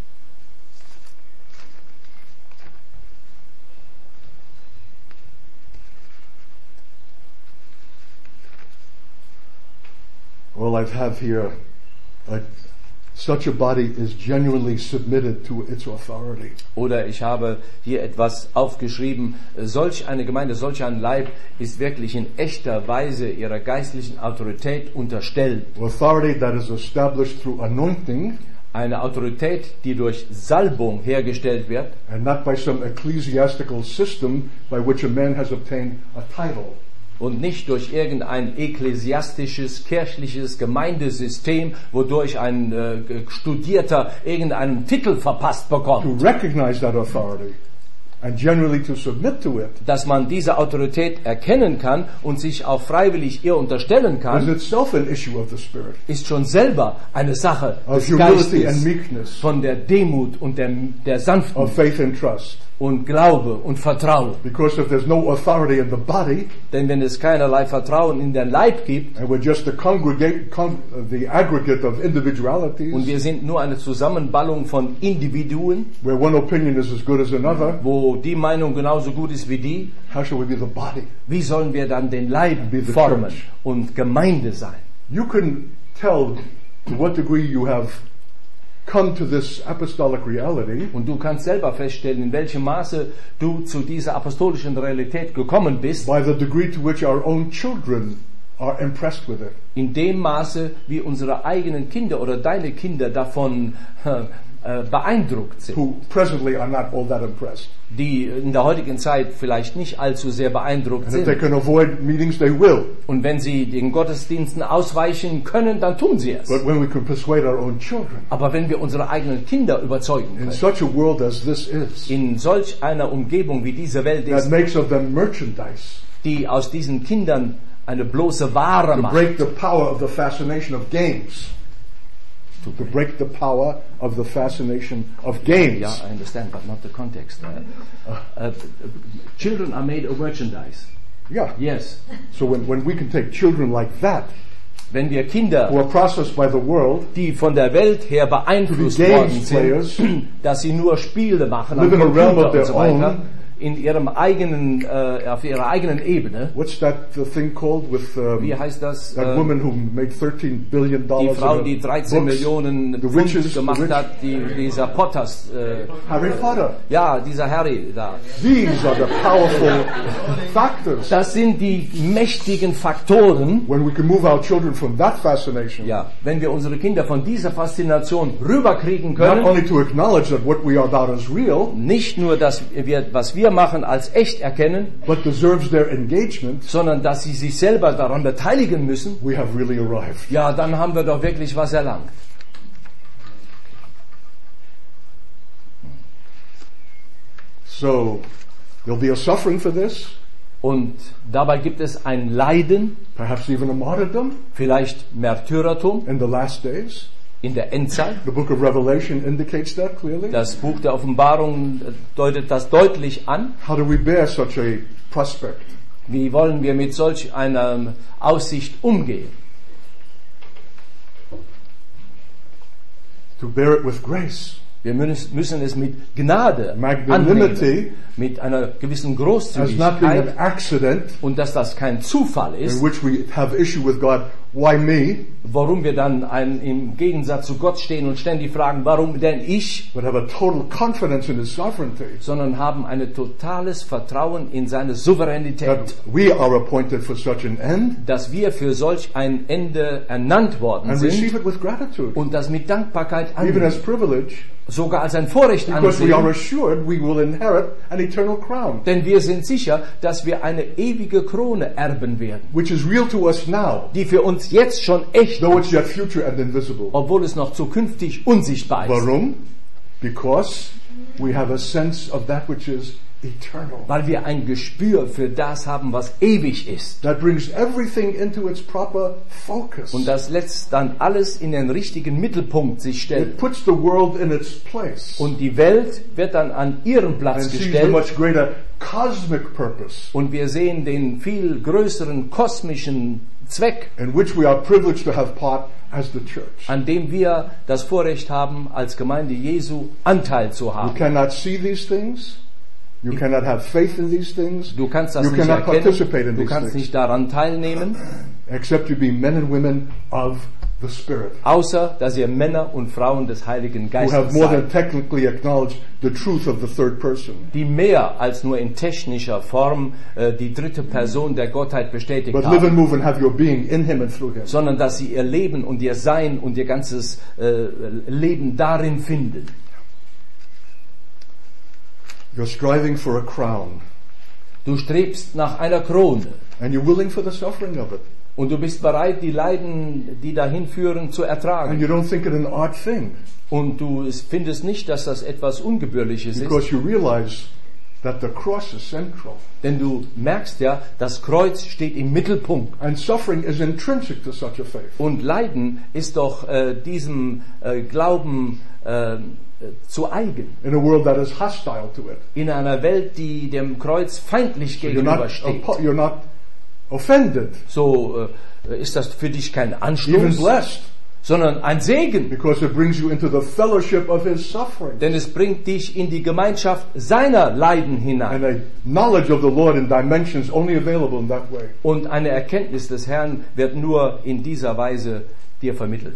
[SPEAKER 2] Well, I have here a, such a body is genuinely submitted to its authority.
[SPEAKER 1] Oder ich habe hier etwas aufgeschrieben, solch eine Gemeinde, solch ein Leib ist wirklich in echter Weise ihrer geistlichen Autorität unterstellt.
[SPEAKER 2] Authority that is established through anointing
[SPEAKER 1] Eine Autorität, die durch Salbung hergestellt wird
[SPEAKER 2] and not by some ecclesiastical system by which a man has obtained a title.
[SPEAKER 1] und nicht durch irgendein ekklesiastisches, kirchliches Gemeindesystem, wodurch ein äh, Studierter irgendeinen Titel verpasst
[SPEAKER 2] To
[SPEAKER 1] bekommt.
[SPEAKER 2] recognize that authority and generally to submit to it,
[SPEAKER 1] Dass man diese Autorität erkennen kann und sich auch freiwillig ihr unterstellen
[SPEAKER 2] is
[SPEAKER 1] kann,
[SPEAKER 2] itself an issue of the Spirit,
[SPEAKER 1] ist schon selber eine Sache
[SPEAKER 2] of
[SPEAKER 1] des
[SPEAKER 2] humility and
[SPEAKER 1] Geistes,
[SPEAKER 2] meekness,
[SPEAKER 1] von der Demut und der, der
[SPEAKER 2] of
[SPEAKER 1] Sanftmut
[SPEAKER 2] faith and trust.
[SPEAKER 1] und Glaube und Vertrauen.
[SPEAKER 2] Because if there's no authority in the body,
[SPEAKER 1] Denn wenn es keinerlei Vertrauen in den Leib gibt
[SPEAKER 2] and we're just the congregate, con, uh, the aggregate of
[SPEAKER 1] und
[SPEAKER 2] individualities,
[SPEAKER 1] wir sind nur eine Zusammenballung von Individuen,
[SPEAKER 2] where one opinion is as good as another,
[SPEAKER 1] wo die Meinung genauso gut ist wie die,
[SPEAKER 2] how shall we be the body?
[SPEAKER 1] wie sollen wir dann den Leib
[SPEAKER 2] Be the
[SPEAKER 1] formen
[SPEAKER 2] church.
[SPEAKER 1] und Gemeinde sein?
[SPEAKER 2] You can tell to what degree you have come to this apostolic reality
[SPEAKER 1] Und du kannst selber feststellen, in welchem Maße du zu dieser apostolischen Realität gekommen bist,
[SPEAKER 2] by the degree to which our own children are impressed with it.
[SPEAKER 1] in dem Maße, wie unsere eigenen Kinder oder deine Kinder davon äh, beeindruckt sind,
[SPEAKER 2] Who presently are not all that impressed.
[SPEAKER 1] die in der heutigen Zeit vielleicht nicht allzu sehr beeindruckt
[SPEAKER 2] And if they
[SPEAKER 1] sind.
[SPEAKER 2] can avoid meetings, they will.
[SPEAKER 1] Und wenn sie den Gottesdiensten ausweichen können, dann tun sie es.
[SPEAKER 2] But when we can persuade our own children,
[SPEAKER 1] Aber wenn wir unsere eigenen Kinder überzeugen
[SPEAKER 2] in
[SPEAKER 1] können,
[SPEAKER 2] such a world as this is,
[SPEAKER 1] in solch einer Umgebung wie diese Welt
[SPEAKER 2] that
[SPEAKER 1] ist,
[SPEAKER 2] makes of them merchandise,
[SPEAKER 1] die aus diesen Kindern eine bloße Ware
[SPEAKER 2] to
[SPEAKER 1] macht,
[SPEAKER 2] break the power of the fascination of games. To break the power of the fascination of games.
[SPEAKER 1] yeah, I understand, but not the context. Uh, uh, children are made of merchandise.
[SPEAKER 2] Yeah.
[SPEAKER 1] Yes.
[SPEAKER 2] So when, when we can take children like that,
[SPEAKER 1] Wenn wir
[SPEAKER 2] who
[SPEAKER 1] Kinder,
[SPEAKER 2] are processed by the world,
[SPEAKER 1] die von der Welt her beeinflusst
[SPEAKER 2] To be
[SPEAKER 1] worden
[SPEAKER 2] games
[SPEAKER 1] sind,
[SPEAKER 2] players,
[SPEAKER 1] dass sie nur Spiele machen am
[SPEAKER 2] live in a realm
[SPEAKER 1] Computer
[SPEAKER 2] of
[SPEAKER 1] und
[SPEAKER 2] their
[SPEAKER 1] so weiter,
[SPEAKER 2] own.
[SPEAKER 1] in ihrem eigenen, äh, auf ihrer eigenen Ebene.
[SPEAKER 2] what's that the thing called with um,
[SPEAKER 1] Wie heißt das?
[SPEAKER 2] that
[SPEAKER 1] Äh,
[SPEAKER 2] woman who made thirteen billion
[SPEAKER 1] die
[SPEAKER 2] dollars
[SPEAKER 1] Frau,
[SPEAKER 2] in
[SPEAKER 1] die
[SPEAKER 2] the
[SPEAKER 1] dreizehn
[SPEAKER 2] books?
[SPEAKER 1] Millionen
[SPEAKER 2] The
[SPEAKER 1] Pfund
[SPEAKER 2] witches, the
[SPEAKER 1] gemacht
[SPEAKER 2] witch-
[SPEAKER 1] hat, die, dieser Potters, äh,
[SPEAKER 2] Harry Potter.
[SPEAKER 1] ja, dieser Harry da.
[SPEAKER 2] These are the powerful factors.
[SPEAKER 1] Das sind die mächtigen Faktoren,
[SPEAKER 2] When we can move our children from that fascination,
[SPEAKER 1] ja, wenn wir unsere Kinder von dieser Faszination rüberkriegen
[SPEAKER 2] not
[SPEAKER 1] können,
[SPEAKER 2] only to acknowledge that what we are about is real,
[SPEAKER 1] nicht nur, dass wir, was wir machen, als echt erkennen,
[SPEAKER 2] but deserves their engagement,
[SPEAKER 1] sondern dass sie sich selber daran beteiligen müssen,
[SPEAKER 2] we have really arrived.
[SPEAKER 1] ja, dann haben wir doch wirklich was erlangt.
[SPEAKER 2] So, there'll be a suffering for this,
[SPEAKER 1] Und dabei gibt es ein Leiden,
[SPEAKER 2] perhaps even a martyrdom
[SPEAKER 1] vielleicht Märtyrertum
[SPEAKER 2] in the last days.
[SPEAKER 1] in der Endzeit.
[SPEAKER 2] The book of Revelation indicates that clearly.
[SPEAKER 1] Das Buch der Offenbarung deutet das deutlich an.
[SPEAKER 2] How do we bear such a prospect?
[SPEAKER 1] Wie wollen wir mit solch einer Aussicht umgehen?
[SPEAKER 2] To bear it with grace,
[SPEAKER 1] Wir müssen müssen es mit Gnade
[SPEAKER 2] Magnanimity
[SPEAKER 1] annehmen, mit einer gewissen
[SPEAKER 2] as not being an
[SPEAKER 1] Großzügigkeit
[SPEAKER 2] accident
[SPEAKER 1] und dass das kein Zufall
[SPEAKER 2] in
[SPEAKER 1] ist,
[SPEAKER 2] which we have issue with God. Why me?
[SPEAKER 1] warum wir dann ein, im Gegensatz zu Gott stehen und ständig fragen, warum denn ich,
[SPEAKER 2] But have a total confidence in His sovereignty.
[SPEAKER 1] sondern haben ein totales Vertrauen in seine Souveränität,
[SPEAKER 2] That we are appointed for such an end
[SPEAKER 1] dass wir für solch ein Ende ernannt worden
[SPEAKER 2] and receive
[SPEAKER 1] sind
[SPEAKER 2] it with gratitude,
[SPEAKER 1] und das mit Dankbarkeit
[SPEAKER 2] even as
[SPEAKER 1] annehmen,
[SPEAKER 2] privilege,
[SPEAKER 1] sogar als ein Vorrecht
[SPEAKER 2] because we are
[SPEAKER 1] ansehen,
[SPEAKER 2] assured we will inherit an eternal crown,
[SPEAKER 1] denn wir sind sicher, dass wir eine ewige Krone erben werden,
[SPEAKER 2] which is real to us now,
[SPEAKER 1] die für uns jetzt schon echt,
[SPEAKER 2] though it's yet future and invisible.
[SPEAKER 1] obwohl es noch zukünftig unsichtbar ist,
[SPEAKER 2] Warum? Because we have a sense of that which is eternal.
[SPEAKER 1] weil wir ein Gespür für das haben, was ewig ist.
[SPEAKER 2] That brings everything into its proper focus.
[SPEAKER 1] Und das lässt dann alles in den richtigen Mittelpunkt sich
[SPEAKER 2] It
[SPEAKER 1] stellen.
[SPEAKER 2] puts the world in its place
[SPEAKER 1] Und die Welt wird dann an ihren
[SPEAKER 2] and
[SPEAKER 1] Platz
[SPEAKER 2] sees the
[SPEAKER 1] gestellt
[SPEAKER 2] much greater cosmic purpose
[SPEAKER 1] Und wir sehen den viel größeren kosmischen Zweck,
[SPEAKER 2] in which we are privileged to have part as the church.
[SPEAKER 1] an dem wir das Vorrecht haben, als Gemeinde Jesu Anteil zu
[SPEAKER 2] You
[SPEAKER 1] haben.
[SPEAKER 2] cannot see these things. You cannot have faith in these things.
[SPEAKER 1] Du kannst das
[SPEAKER 2] You
[SPEAKER 1] nicht
[SPEAKER 2] cannot participate
[SPEAKER 1] erkennen,
[SPEAKER 2] in
[SPEAKER 1] du
[SPEAKER 2] these
[SPEAKER 1] kannst
[SPEAKER 2] things.
[SPEAKER 1] nicht daran teilnehmen,
[SPEAKER 2] Except you be men and women of the Spirit.
[SPEAKER 1] außer dass ihr Männer und Frauen des Heiligen
[SPEAKER 2] Who
[SPEAKER 1] Geistes
[SPEAKER 2] have more than
[SPEAKER 1] seid,
[SPEAKER 2] technically acknowledged the truth of the third person.
[SPEAKER 1] die mehr als nur in technischer Form äh, die dritte Person der Gottheit bestätigt
[SPEAKER 2] But live and
[SPEAKER 1] haben,
[SPEAKER 2] move and have your being in Him and through Him.
[SPEAKER 1] sondern dass sie ihr Leben und ihr Sein und ihr ganzes äh, Leben darin finden.
[SPEAKER 2] You're striving for a crown.
[SPEAKER 1] Du strebst nach einer Krone
[SPEAKER 2] And you're willing for the suffering of it.
[SPEAKER 1] und du bist bereit, die Leiden, die dahin führen, zu
[SPEAKER 2] And
[SPEAKER 1] ertragen.
[SPEAKER 2] you don't think it an odd thing.
[SPEAKER 1] Und du findest nicht, dass das etwas Ungebührliches ist,
[SPEAKER 2] Because you realize that the cross is central.
[SPEAKER 1] denn du merkst ja, das Kreuz steht im Mittelpunkt.
[SPEAKER 2] And suffering is intrinsic to such a faith.
[SPEAKER 1] Und Leiden ist doch äh, diesem äh, Glauben äh, zu eigen.
[SPEAKER 2] In a world that is hostile to it.
[SPEAKER 1] In einer Welt, die dem Kreuz feindlich
[SPEAKER 2] So you're not,
[SPEAKER 1] gegenübersteht.
[SPEAKER 2] oppo- you're not offended,
[SPEAKER 1] So äh, ist das für dich kein
[SPEAKER 2] even
[SPEAKER 1] Anstoß,
[SPEAKER 2] blessed,
[SPEAKER 1] sondern ein Segen.
[SPEAKER 2] because it brings you into the fellowship of His suffering.
[SPEAKER 1] Denn es bringt dich in die Gemeinschaft seiner Leiden
[SPEAKER 2] And
[SPEAKER 1] hinein.
[SPEAKER 2] a knowledge of the Lord in dimensions only available in that way.
[SPEAKER 1] Und eine Erkenntnis des Herrn wird nur in dieser Weise dir vermittelt.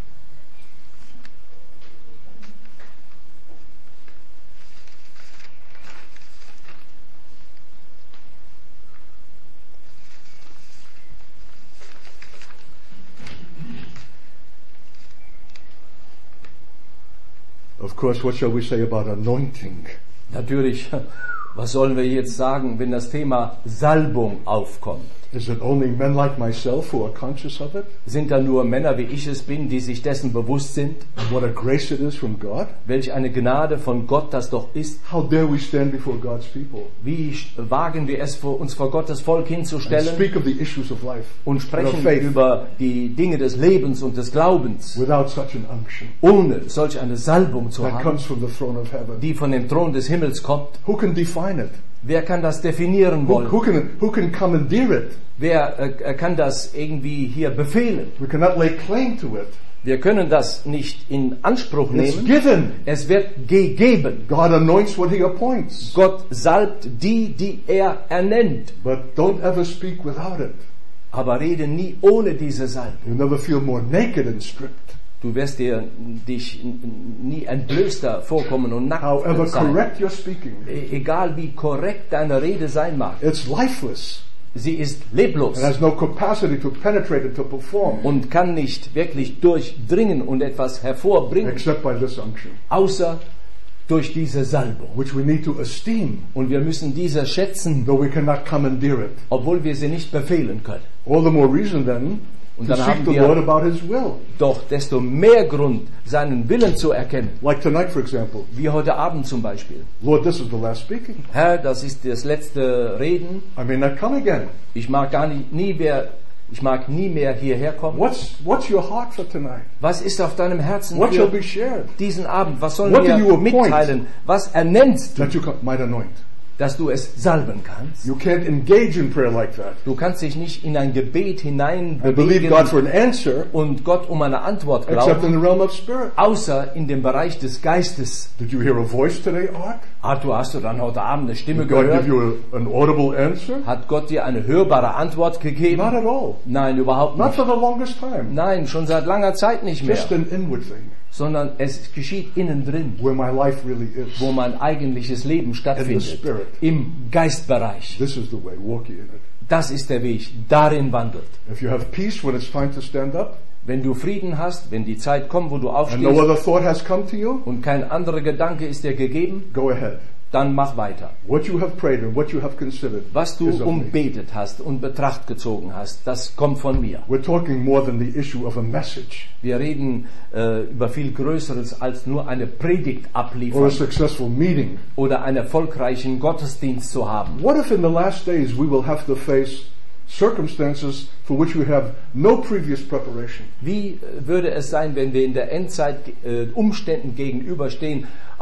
[SPEAKER 2] Of course, what shall we say about anointing?
[SPEAKER 1] Natürlich, was sollen wir jetzt sagen, wenn das Thema Salbung aufkommt?
[SPEAKER 2] Is it only men like myself who are conscious of it?
[SPEAKER 1] Sind da nur Männer, wie ich es bin, die sich dessen bewusst sind?
[SPEAKER 2] And what a grace it is from God?
[SPEAKER 1] Welch eine Gnade von Gott das doch ist.
[SPEAKER 2] How dare we stand before God's people
[SPEAKER 1] Wie wagen wir es, vor, uns vor Gottes Volk
[SPEAKER 2] and
[SPEAKER 1] hinzustellen
[SPEAKER 2] speak of the issues of life
[SPEAKER 1] und
[SPEAKER 2] and of
[SPEAKER 1] sprechen
[SPEAKER 2] faith
[SPEAKER 1] über die Dinge des Lebens und des Glaubens,
[SPEAKER 2] without such an unction
[SPEAKER 1] ohne solch eine Salbung zu
[SPEAKER 2] that
[SPEAKER 1] haben,
[SPEAKER 2] comes from the throne of heaven?
[SPEAKER 1] die von dem Thron des Himmels kommt?
[SPEAKER 2] Who can define it?
[SPEAKER 1] Wer kann das definieren
[SPEAKER 2] Who,
[SPEAKER 1] wollen?
[SPEAKER 2] who can who can commandeer it?
[SPEAKER 1] Wer äh, kann das irgendwie hier befehlen?
[SPEAKER 2] We cannot lay claim to it.
[SPEAKER 1] Wir können das nicht in Anspruch
[SPEAKER 2] It's
[SPEAKER 1] nehmen.
[SPEAKER 2] given.
[SPEAKER 1] Es wird gegeben.
[SPEAKER 2] God anoints what He appoints.
[SPEAKER 1] Gott salbt die, die er ernennt.
[SPEAKER 2] But don't ever speak without it.
[SPEAKER 1] Aber rede nie ohne diese Salbung.
[SPEAKER 2] You'll never feel more naked and stripped.
[SPEAKER 1] Du wirst dir dich nie entblößter vorkommen und
[SPEAKER 2] However
[SPEAKER 1] nackt sein.
[SPEAKER 2] correct your speaking,
[SPEAKER 1] E- Egal wie korrekt deine Rede sein mag.
[SPEAKER 2] it's lifeless.
[SPEAKER 1] Sie ist leblos
[SPEAKER 2] It has no capacity to penetrate and to perform
[SPEAKER 1] und kann nicht wirklich durchdringen und etwas hervorbringen,
[SPEAKER 2] except by this unction,
[SPEAKER 1] außer durch diese Salbung.
[SPEAKER 2] which we need to esteem,
[SPEAKER 1] Und wir müssen diese schätzen,
[SPEAKER 2] though we cannot commandeer it.
[SPEAKER 1] obwohl wir sie nicht befehlen können.
[SPEAKER 2] All the more reason then
[SPEAKER 1] Und
[SPEAKER 2] to
[SPEAKER 1] dann
[SPEAKER 2] seek
[SPEAKER 1] haben
[SPEAKER 2] the
[SPEAKER 1] wir-
[SPEAKER 2] Lord about His will.
[SPEAKER 1] Doch desto mehr Grund, seinen Willen zu erkennen.
[SPEAKER 2] Like tonight, for example.
[SPEAKER 1] Wie heute Abend zum Beispiel.
[SPEAKER 2] Lord, this is the last speaking.
[SPEAKER 1] Herr, das ist das letzte Reden.
[SPEAKER 2] I may not come again.
[SPEAKER 1] Ich mag gar nicht, nie mehr, ich mag nie mehr hierher kommen.
[SPEAKER 2] What's what's your heart for tonight?
[SPEAKER 1] Was ist auf deinem Herzen
[SPEAKER 2] What shall
[SPEAKER 1] für
[SPEAKER 2] be shared?
[SPEAKER 1] diesen Abend? Was sollen
[SPEAKER 2] What do
[SPEAKER 1] wir
[SPEAKER 2] you appoint?
[SPEAKER 1] mitteilen? Was ernennst du,
[SPEAKER 2] That you co- might anoint.
[SPEAKER 1] dass du es salben kannst?
[SPEAKER 2] You can't engage in prayer like that.
[SPEAKER 1] Du kannst dich nicht in ein Gebet
[SPEAKER 2] I believe God for
[SPEAKER 1] hineinbewegen
[SPEAKER 2] an answer,
[SPEAKER 1] und Gott um eine Antwort
[SPEAKER 2] except in
[SPEAKER 1] glauben,
[SPEAKER 2] the realm of spirit.
[SPEAKER 1] außer in dem Bereich des Geistes.
[SPEAKER 2] Did you hear a voice today, Art?
[SPEAKER 1] Arthur, hast du dann heute Abend eine Stimme
[SPEAKER 2] Did God give
[SPEAKER 1] gehört?
[SPEAKER 2] you a, an audible answer?
[SPEAKER 1] Hat Gott dir eine hörbare Antwort gegeben?
[SPEAKER 2] Not at all.
[SPEAKER 1] Nein, überhaupt
[SPEAKER 2] Not
[SPEAKER 1] nicht.
[SPEAKER 2] for the longest time.
[SPEAKER 1] Nein, schon seit langer Zeit nicht mehr.
[SPEAKER 2] Just an inward thing,
[SPEAKER 1] Sondern es geschieht innen drin,
[SPEAKER 2] where my life really is.
[SPEAKER 1] wo mein eigentliches Leben
[SPEAKER 2] In the
[SPEAKER 1] stattfindet.
[SPEAKER 2] spirit.
[SPEAKER 1] Im Geistbereich.
[SPEAKER 2] This is the way. Walk ye in it.
[SPEAKER 1] Das ist der Weg. Darin wandelt.
[SPEAKER 2] If you have peace when it's time to stand up,
[SPEAKER 1] Wenn du Frieden hast, wenn die Zeit kommt, wo du
[SPEAKER 2] and no
[SPEAKER 1] aufstehst
[SPEAKER 2] other thought has come to you,
[SPEAKER 1] und kein anderer Gedanke ist dir gegeben,
[SPEAKER 2] go ahead.
[SPEAKER 1] dann mach weiter.
[SPEAKER 2] What you have prayed and what you have considered
[SPEAKER 1] Was du
[SPEAKER 2] is of me.
[SPEAKER 1] umbetet hast und Betracht gezogen hast, das kommt von mir.
[SPEAKER 2] We're talking more than the issue of a message
[SPEAKER 1] Wir reden äh, über viel Größeres als nur eine Predigt
[SPEAKER 2] or a
[SPEAKER 1] abliefern
[SPEAKER 2] successful meeting.
[SPEAKER 1] oder einen erfolgreichen Gottesdienst zu haben.
[SPEAKER 2] What if in the last days we will have to face circumstances for which we have no previous preparation?
[SPEAKER 1] Wie äh, würde es sein, wenn wir in der Endzeit äh, Umständen gegenüberstehen,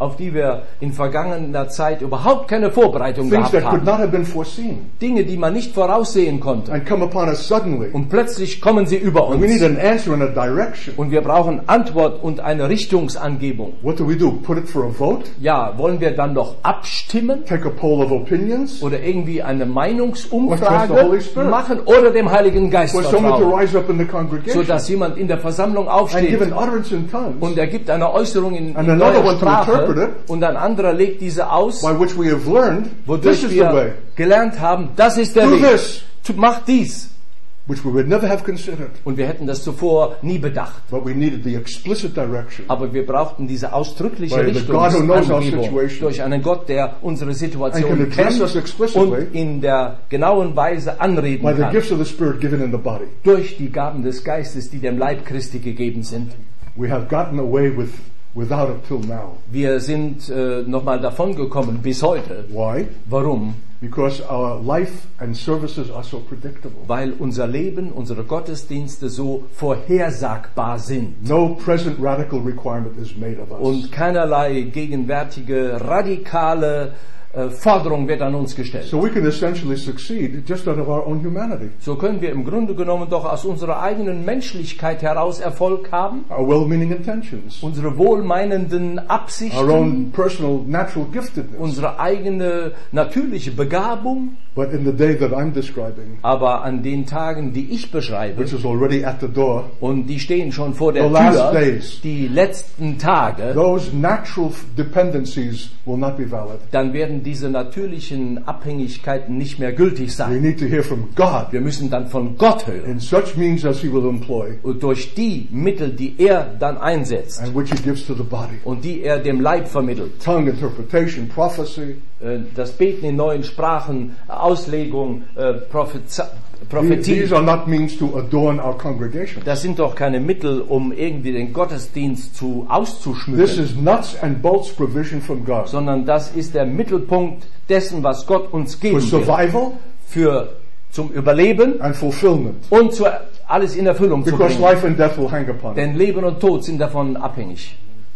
[SPEAKER 1] auf die wir in vergangener Zeit überhaupt keine Vorbereitung
[SPEAKER 2] things
[SPEAKER 1] gehabt
[SPEAKER 2] that could
[SPEAKER 1] haben.
[SPEAKER 2] not have been foreseen,
[SPEAKER 1] Dinge, die man nicht voraussehen konnte.
[SPEAKER 2] and come upon us suddenly.
[SPEAKER 1] Und plötzlich kommen sie über
[SPEAKER 2] And we need
[SPEAKER 1] uns.
[SPEAKER 2] an answer and a direction.
[SPEAKER 1] Und wir brauchen Antwort und eine Richtungsangebung.
[SPEAKER 2] What do we do? Put it for a vote?
[SPEAKER 1] Ja, wollen wir dann doch abstimmen
[SPEAKER 2] Take a poll of opinions?
[SPEAKER 1] oder irgendwie eine
[SPEAKER 2] Or trust the
[SPEAKER 1] Meinungsumfrage
[SPEAKER 2] Holy Spirit?
[SPEAKER 1] machen oder dem Heiligen Geist
[SPEAKER 2] For someone to
[SPEAKER 1] vertrauen,
[SPEAKER 2] rise up in the congregation
[SPEAKER 1] sodass jemand in der Versammlung
[SPEAKER 2] and give
[SPEAKER 1] aufsteht
[SPEAKER 2] an utterance in tongues,
[SPEAKER 1] und er gibt eine Äußerung in,
[SPEAKER 2] And
[SPEAKER 1] in
[SPEAKER 2] another
[SPEAKER 1] neuer
[SPEAKER 2] one to interpret
[SPEAKER 1] Sprache
[SPEAKER 2] it,
[SPEAKER 1] und ein anderer legt diese aus,
[SPEAKER 2] by which we have learned this
[SPEAKER 1] wodurch
[SPEAKER 2] is the way,
[SPEAKER 1] wir gelernt haben, das ist der
[SPEAKER 2] Do
[SPEAKER 1] Weg.
[SPEAKER 2] this.
[SPEAKER 1] Tu- Mach dies.
[SPEAKER 2] which we would never have considered.
[SPEAKER 1] Und wir hätten das zuvor nie bedacht.
[SPEAKER 2] But we needed the explicit direction.
[SPEAKER 1] Aber wir brauchten diese ausdrückliche
[SPEAKER 2] By the God who knows our
[SPEAKER 1] Richtungsangebung
[SPEAKER 2] situation.
[SPEAKER 1] durch einen Gott, der unsere
[SPEAKER 2] And
[SPEAKER 1] Situation
[SPEAKER 2] can address us
[SPEAKER 1] kennt
[SPEAKER 2] explicitly
[SPEAKER 1] und in der genauen Weise anreden
[SPEAKER 2] by the
[SPEAKER 1] kann.
[SPEAKER 2] gifts of the Spirit given in the body.
[SPEAKER 1] Durch die Gaben des Geistes, die dem Leib Christi gegeben sind.
[SPEAKER 2] We have gotten away with without it till now.
[SPEAKER 1] Wir sind äh, nochmal davon gekommen bis heute.
[SPEAKER 2] Why?
[SPEAKER 1] Warum?
[SPEAKER 2] Because our life and services are so predictable.
[SPEAKER 1] Weil unser Leben, unsere Gottesdienste so vorhersagbar sind
[SPEAKER 2] No present radical requirement is made of us.
[SPEAKER 1] und keinerlei gegenwärtige radikale äh, Forderung wird an uns gestellt.
[SPEAKER 2] So we can essentially succeed just out of our own humanity.
[SPEAKER 1] So können wir im Grunde genommen doch aus unserer eigenen Menschlichkeit heraus Erfolg haben,
[SPEAKER 2] Our well-meaning intentions.
[SPEAKER 1] unsere wohlmeinenden
[SPEAKER 2] Our
[SPEAKER 1] Absichten,
[SPEAKER 2] own personal natural giftedness.
[SPEAKER 1] unsere eigene natürliche Begabung.
[SPEAKER 2] But in the day that I'm describing,
[SPEAKER 1] Aber an den Tagen, die ich beschreibe,
[SPEAKER 2] which is already at the door,
[SPEAKER 1] und die stehen schon vor der
[SPEAKER 2] The last
[SPEAKER 1] Tür,
[SPEAKER 2] days.
[SPEAKER 1] die letzten Tage,
[SPEAKER 2] those natural dependencies will not be valid.
[SPEAKER 1] dann werden diese natürlichen Abhängigkeiten nicht mehr gültig
[SPEAKER 2] We
[SPEAKER 1] sein.
[SPEAKER 2] need to hear from God
[SPEAKER 1] Wir müssen dann von Gott hören.
[SPEAKER 2] in such means as He will employ
[SPEAKER 1] Und durch die Mittel, die er dann einsetzt
[SPEAKER 2] and which He gives to the body.
[SPEAKER 1] und die er dem Leib vermittelt.
[SPEAKER 2] Tongue interpretation, prophecy.
[SPEAKER 1] Äh, Das Beten in neuen Sprachen, Auslegung, äh, Propheze-
[SPEAKER 2] These
[SPEAKER 1] Prophetie.
[SPEAKER 2] these are not means to adorn our congregation.
[SPEAKER 1] Das sind doch keine Mittel, um irgendwie den Gottesdienst zu
[SPEAKER 2] This
[SPEAKER 1] auszuschmücken,
[SPEAKER 2] is nuts and bolts provision from God.
[SPEAKER 1] sondern das ist der Mittelpunkt dessen, was Gott uns
[SPEAKER 2] For
[SPEAKER 1] geben will.
[SPEAKER 2] survival
[SPEAKER 1] Für zum Überleben
[SPEAKER 2] and fulfillment.
[SPEAKER 1] und zu, alles in Erfüllung zu
[SPEAKER 2] Because
[SPEAKER 1] bringen.
[SPEAKER 2] life and death will hang upon it.
[SPEAKER 1] Denn Leben und Tod sind davon abhängig.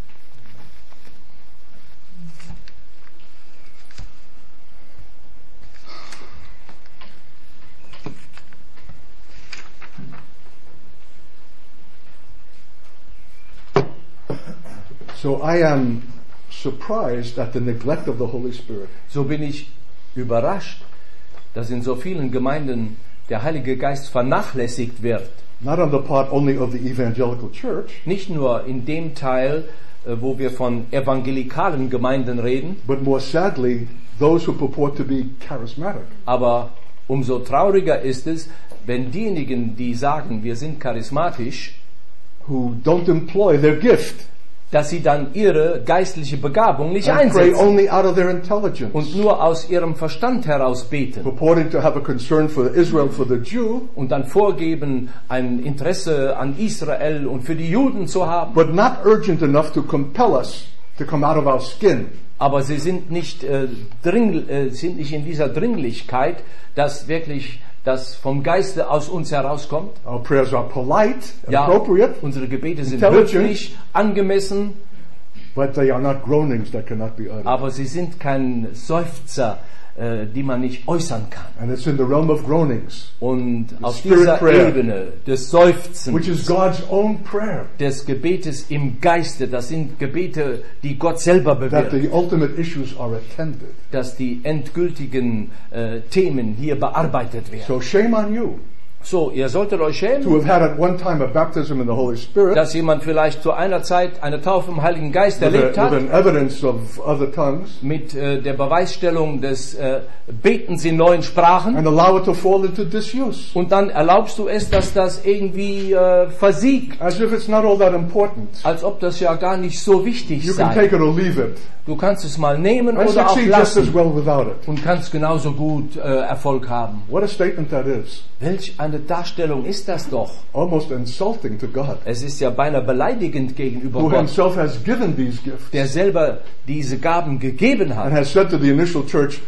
[SPEAKER 2] So I am surprised at the neglect of the Holy Spirit.
[SPEAKER 1] So bin ich überrascht, dass in so vielen Gemeinden der Heilige Geist vernachlässigt wird.
[SPEAKER 2] Not on the part only of the evangelical church,
[SPEAKER 1] Nicht nur in dem Teil, äh, wo wir von evangelikalen Gemeinden reden,
[SPEAKER 2] but more sadly, those who purport to be charismatic.
[SPEAKER 1] aber umso trauriger ist es, wenn diejenigen, die sagen, wir sind charismatisch,
[SPEAKER 2] Who don't employ their gift
[SPEAKER 1] dass sie dann ihre geistliche Begabung nicht
[SPEAKER 2] and pray
[SPEAKER 1] einsetzen
[SPEAKER 2] only out of their intelligence,
[SPEAKER 1] und nur aus ihrem Verstand heraus beten
[SPEAKER 2] purporting to have a concern for Israel, for the Jew,
[SPEAKER 1] und dann vorgeben, ein Interesse an Israel und für die Juden zu haben.
[SPEAKER 2] but not urgent enough to compel us to come out of our skin.
[SPEAKER 1] Aber sie sind nicht, äh, dring, äh, sind nicht in dieser Dringlichkeit, dass wirklich das vom Geiste aus uns herauskommt.
[SPEAKER 2] Our prayers are polite,
[SPEAKER 1] Ja,
[SPEAKER 2] appropriate,
[SPEAKER 1] unsere Gebete sind
[SPEAKER 2] Intelligent.
[SPEAKER 1] höflich, angemessen,
[SPEAKER 2] but they are not groanings that cannot be uttered.
[SPEAKER 1] aber sie sind kein Seufzer, äh, die man nicht äußern kann.
[SPEAKER 2] And it's in the realm of groanings,
[SPEAKER 1] Und auf
[SPEAKER 2] Spirit
[SPEAKER 1] dieser
[SPEAKER 2] prayer,
[SPEAKER 1] Ebene des
[SPEAKER 2] which
[SPEAKER 1] Seufzens,
[SPEAKER 2] is God's own prayer,
[SPEAKER 1] des Gebetes im Geiste, das sind Gebete, die Gott selber
[SPEAKER 2] that
[SPEAKER 1] bewirkt,
[SPEAKER 2] the ultimate issues are attended.
[SPEAKER 1] dass die endgültigen äh, Themen hier bearbeitet werden.
[SPEAKER 2] So shame on you
[SPEAKER 1] So, ihr solltet euch
[SPEAKER 2] to
[SPEAKER 1] schämen,
[SPEAKER 2] have had at one time a baptism in the Holy Spirit
[SPEAKER 1] dass jemand vielleicht zu einer Zeit eine Taufe im Heiligen Geist
[SPEAKER 2] with,
[SPEAKER 1] erlebt
[SPEAKER 2] a, with
[SPEAKER 1] hat,
[SPEAKER 2] an evidence of other tongues,
[SPEAKER 1] mit äh, der Beweisstellung des äh, Betens in neuen Sprachen,
[SPEAKER 2] and allow it to fall into disuse,
[SPEAKER 1] und dann erlaubst du es, dass das irgendwie äh, versiegt,
[SPEAKER 2] as if it's not all that important.
[SPEAKER 1] als ob das ja gar nicht so wichtig
[SPEAKER 2] You can
[SPEAKER 1] sei.
[SPEAKER 2] take it or leave it.
[SPEAKER 1] Du kannst es mal nehmen
[SPEAKER 2] I
[SPEAKER 1] oder auch
[SPEAKER 2] succeed just as
[SPEAKER 1] lassen
[SPEAKER 2] well without it.
[SPEAKER 1] und kannst genauso gut äh, Erfolg haben.
[SPEAKER 2] What a statement that is.
[SPEAKER 1] Welch eine Darstellung ist das doch?
[SPEAKER 2] Almost insulting to God,
[SPEAKER 1] Es ist ja beinahe beleidigend gegenüber
[SPEAKER 2] who
[SPEAKER 1] Gott,
[SPEAKER 2] himself has given these gifts
[SPEAKER 1] der selber diese Gaben gegeben
[SPEAKER 2] and
[SPEAKER 1] hat
[SPEAKER 2] has said to the initial church,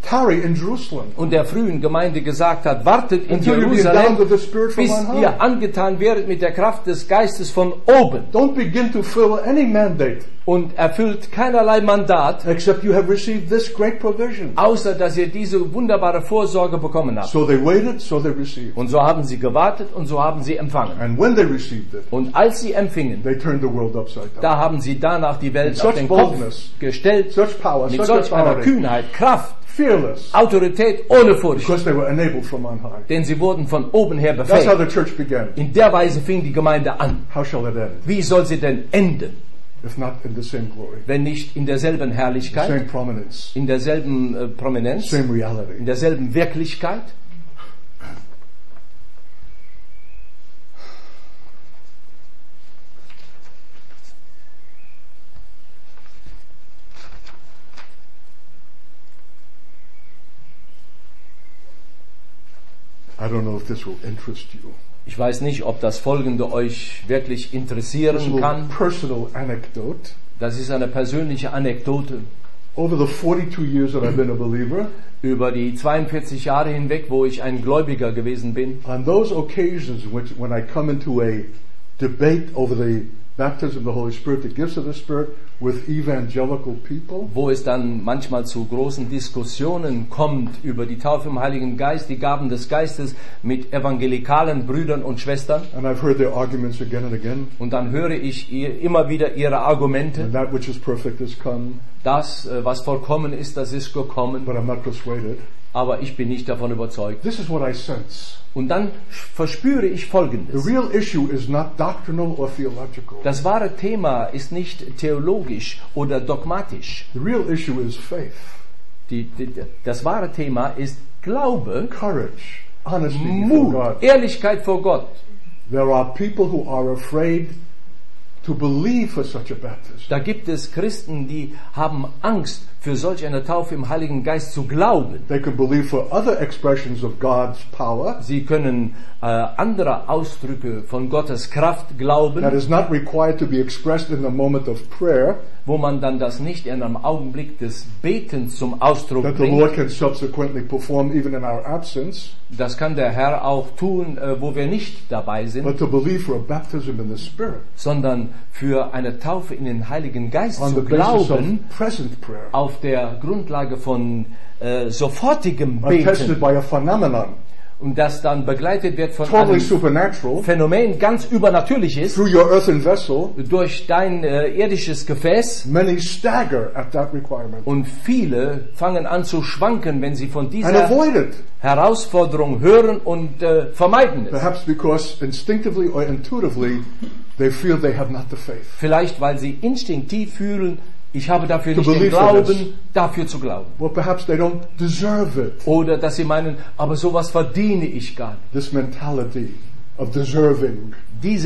[SPEAKER 2] tarry in Jerusalem
[SPEAKER 1] und der frühen Gemeinde gesagt hat, wartet in
[SPEAKER 2] until you be
[SPEAKER 1] Jerusalem,
[SPEAKER 2] endowed with the Spirit from
[SPEAKER 1] bis
[SPEAKER 2] on high.
[SPEAKER 1] ihr angetan werdet mit der Kraft des Geistes von oben
[SPEAKER 2] Don't begin to fill any mandate
[SPEAKER 1] und erfüllt keinerlei Mandat,
[SPEAKER 2] except you have received this great provision.
[SPEAKER 1] außer dass ihr diese wunderbare Vorsorge bekommen habt.
[SPEAKER 2] So they waited, so they received.
[SPEAKER 1] Und so haben sie gewartet und so haben sie empfangen.
[SPEAKER 2] And when they received it,
[SPEAKER 1] Und als sie empfingen,
[SPEAKER 2] they turned the world upside down.
[SPEAKER 1] da haben sie danach die Welt
[SPEAKER 2] With
[SPEAKER 1] auf
[SPEAKER 2] such
[SPEAKER 1] den Kopf
[SPEAKER 2] boldness,
[SPEAKER 1] gestellt,
[SPEAKER 2] such power,
[SPEAKER 1] mit
[SPEAKER 2] such
[SPEAKER 1] solch einer
[SPEAKER 2] authority,
[SPEAKER 1] Kühnheit, Kraft,
[SPEAKER 2] fearless,
[SPEAKER 1] Autorität ohne Furcht,
[SPEAKER 2] because they were enabled from on high.
[SPEAKER 1] denn sie wurden von oben her
[SPEAKER 2] That's how
[SPEAKER 1] befähigt.
[SPEAKER 2] the church began.
[SPEAKER 1] In der Weise fing die Gemeinde an.
[SPEAKER 2] How shall it end?
[SPEAKER 1] Wie soll sie denn enden,
[SPEAKER 2] If not in the same glory,
[SPEAKER 1] wenn nicht in derselben
[SPEAKER 2] the
[SPEAKER 1] Herrlichkeit,
[SPEAKER 2] same prominence,
[SPEAKER 1] in derselben äh, Prominenz,
[SPEAKER 2] same
[SPEAKER 1] in
[SPEAKER 2] reality.
[SPEAKER 1] derselben Wirklichkeit?
[SPEAKER 2] I don't know if this will interest you.
[SPEAKER 1] Ich weiß nicht, ob das Folgende euch wirklich
[SPEAKER 2] This
[SPEAKER 1] interessieren
[SPEAKER 2] little
[SPEAKER 1] kann.
[SPEAKER 2] personal anecdote.
[SPEAKER 1] Das ist eine persönliche Anekdote.
[SPEAKER 2] Over the forty-two years that I've been a believer,
[SPEAKER 1] Über die zweiundvierzig Jahre hinweg, wo ich ein Gläubiger gewesen bin,
[SPEAKER 2] on those occasions which, when I come into a debate over the baptism of the Holy Spirit, the gifts of the Spirit, with evangelical people,
[SPEAKER 1] wo es dann manchmal zu großen Diskussionen kommt über die Taufe im Heiligen Geist, die Gaben des Geistes mit evangelikalen Brüdern und Schwestern.
[SPEAKER 2] and I've heard their arguments again and again,
[SPEAKER 1] Und dann höre ich ihr immer wieder ihre Argumente.
[SPEAKER 2] and that which is perfect has come,
[SPEAKER 1] Das, äh, was vollkommen ist, das ist gekommen.
[SPEAKER 2] but I'm not persuaded.
[SPEAKER 1] Aber ich bin nicht davon überzeugt.
[SPEAKER 2] This is what I sense.
[SPEAKER 1] Und dann verspüre ich
[SPEAKER 2] The
[SPEAKER 1] Folgendes.
[SPEAKER 2] real issue is not doctrinal or theological.
[SPEAKER 1] Das wahre Thema ist nicht theologisch oder dogmatisch.
[SPEAKER 2] The real issue is faith,
[SPEAKER 1] Die, die, das wahre Thema ist Glaube,
[SPEAKER 2] courage, honesty before
[SPEAKER 1] Mut,
[SPEAKER 2] God.
[SPEAKER 1] Ehrlichkeit vor Gott.
[SPEAKER 2] There are people who are afraid to believe for such a baptism.
[SPEAKER 1] Da gibt es Christen, die haben Angst, für solch eine Taufe im Heiligen Geist zu glauben.
[SPEAKER 2] They can believe for other expressions of God's power
[SPEAKER 1] Sie können äh, andere Ausdrücke von Gottes Kraft glauben,
[SPEAKER 2] that is not required to be expressed in the moment of prayer,
[SPEAKER 1] wo man dann das nicht in einem Augenblick des Betens zum Ausdruck
[SPEAKER 2] that the Lord
[SPEAKER 1] bringt.
[SPEAKER 2] can subsequently perform even in our absence,
[SPEAKER 1] Das kann der Herr auch tun, äh, wo wir nicht dabei sind,
[SPEAKER 2] but to believe for a baptism in the Spirit
[SPEAKER 1] sondern für eine Taufe in den Heiligen Geist
[SPEAKER 2] on the
[SPEAKER 1] zu
[SPEAKER 2] basis
[SPEAKER 1] glauben,
[SPEAKER 2] of present prayer,
[SPEAKER 1] auf der Grundlage von äh, sofortigem
[SPEAKER 2] attested
[SPEAKER 1] Beten,
[SPEAKER 2] by a phenomenon,
[SPEAKER 1] und das dann begleitet wird von
[SPEAKER 2] totally
[SPEAKER 1] einem
[SPEAKER 2] supernatural,
[SPEAKER 1] Phänomen ganz übernatürlich ist,
[SPEAKER 2] through your earthen vessel.
[SPEAKER 1] durch dein äh, irdisches Gefäß.
[SPEAKER 2] Many stagger at that requirement
[SPEAKER 1] Und viele fangen an zu schwanken, wenn sie von
[SPEAKER 2] and
[SPEAKER 1] dieser
[SPEAKER 2] avoid it,
[SPEAKER 1] Herausforderung hören und äh, vermeiden es.
[SPEAKER 2] perhaps because instinctively or intuitively they feel they have not the faith.
[SPEAKER 1] Vielleicht, weil sie instinktiv fühlen, ich habe dafür
[SPEAKER 2] To
[SPEAKER 1] nicht den
[SPEAKER 2] believe for this.
[SPEAKER 1] Glauben, dafür zu glauben.
[SPEAKER 2] Well, perhaps they don't deserve it.
[SPEAKER 1] Oder dass sie meinen, aber sowas verdiene ich gar nicht.
[SPEAKER 2] This mentality of deserving.
[SPEAKER 1] Diese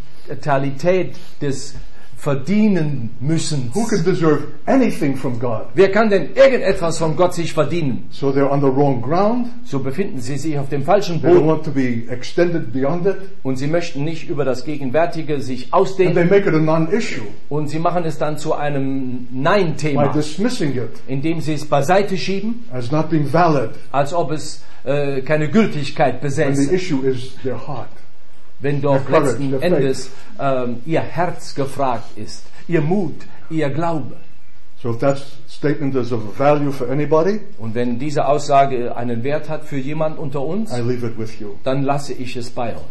[SPEAKER 1] Mentalität des Verdienen müssen.
[SPEAKER 2] Who can deserve anything from God?
[SPEAKER 1] Wer kann denn irgendetwas von Gott sich verdienen?
[SPEAKER 2] So they're on the wrong ground.
[SPEAKER 1] So befinden sie sich auf dem falschen
[SPEAKER 2] They don't
[SPEAKER 1] Boden
[SPEAKER 2] want to be extended beyond it.
[SPEAKER 1] und sie möchten nicht über das Gegenwärtige sich
[SPEAKER 2] And
[SPEAKER 1] ausdehnen.
[SPEAKER 2] they make it a non-issue
[SPEAKER 1] Und sie machen es dann zu einem
[SPEAKER 2] by
[SPEAKER 1] Nein-Thema,
[SPEAKER 2] dismissing it
[SPEAKER 1] indem sie es beiseite schieben,
[SPEAKER 2] as not being valid
[SPEAKER 1] als ob es äh, keine Gültigkeit
[SPEAKER 2] when the
[SPEAKER 1] besäße.
[SPEAKER 2] issue is their heart.
[SPEAKER 1] Wenn doch
[SPEAKER 2] their courage,
[SPEAKER 1] letzten
[SPEAKER 2] their faith.
[SPEAKER 1] Endes ähm, ihr Herz gefragt ist, ihr Mut, ihr Glaube.
[SPEAKER 2] So if that statement is of value for anybody,
[SPEAKER 1] Und wenn diese Aussage einen Wert hat für jemand unter uns,
[SPEAKER 2] I leave it with you.
[SPEAKER 1] dann lasse ich es bei euch.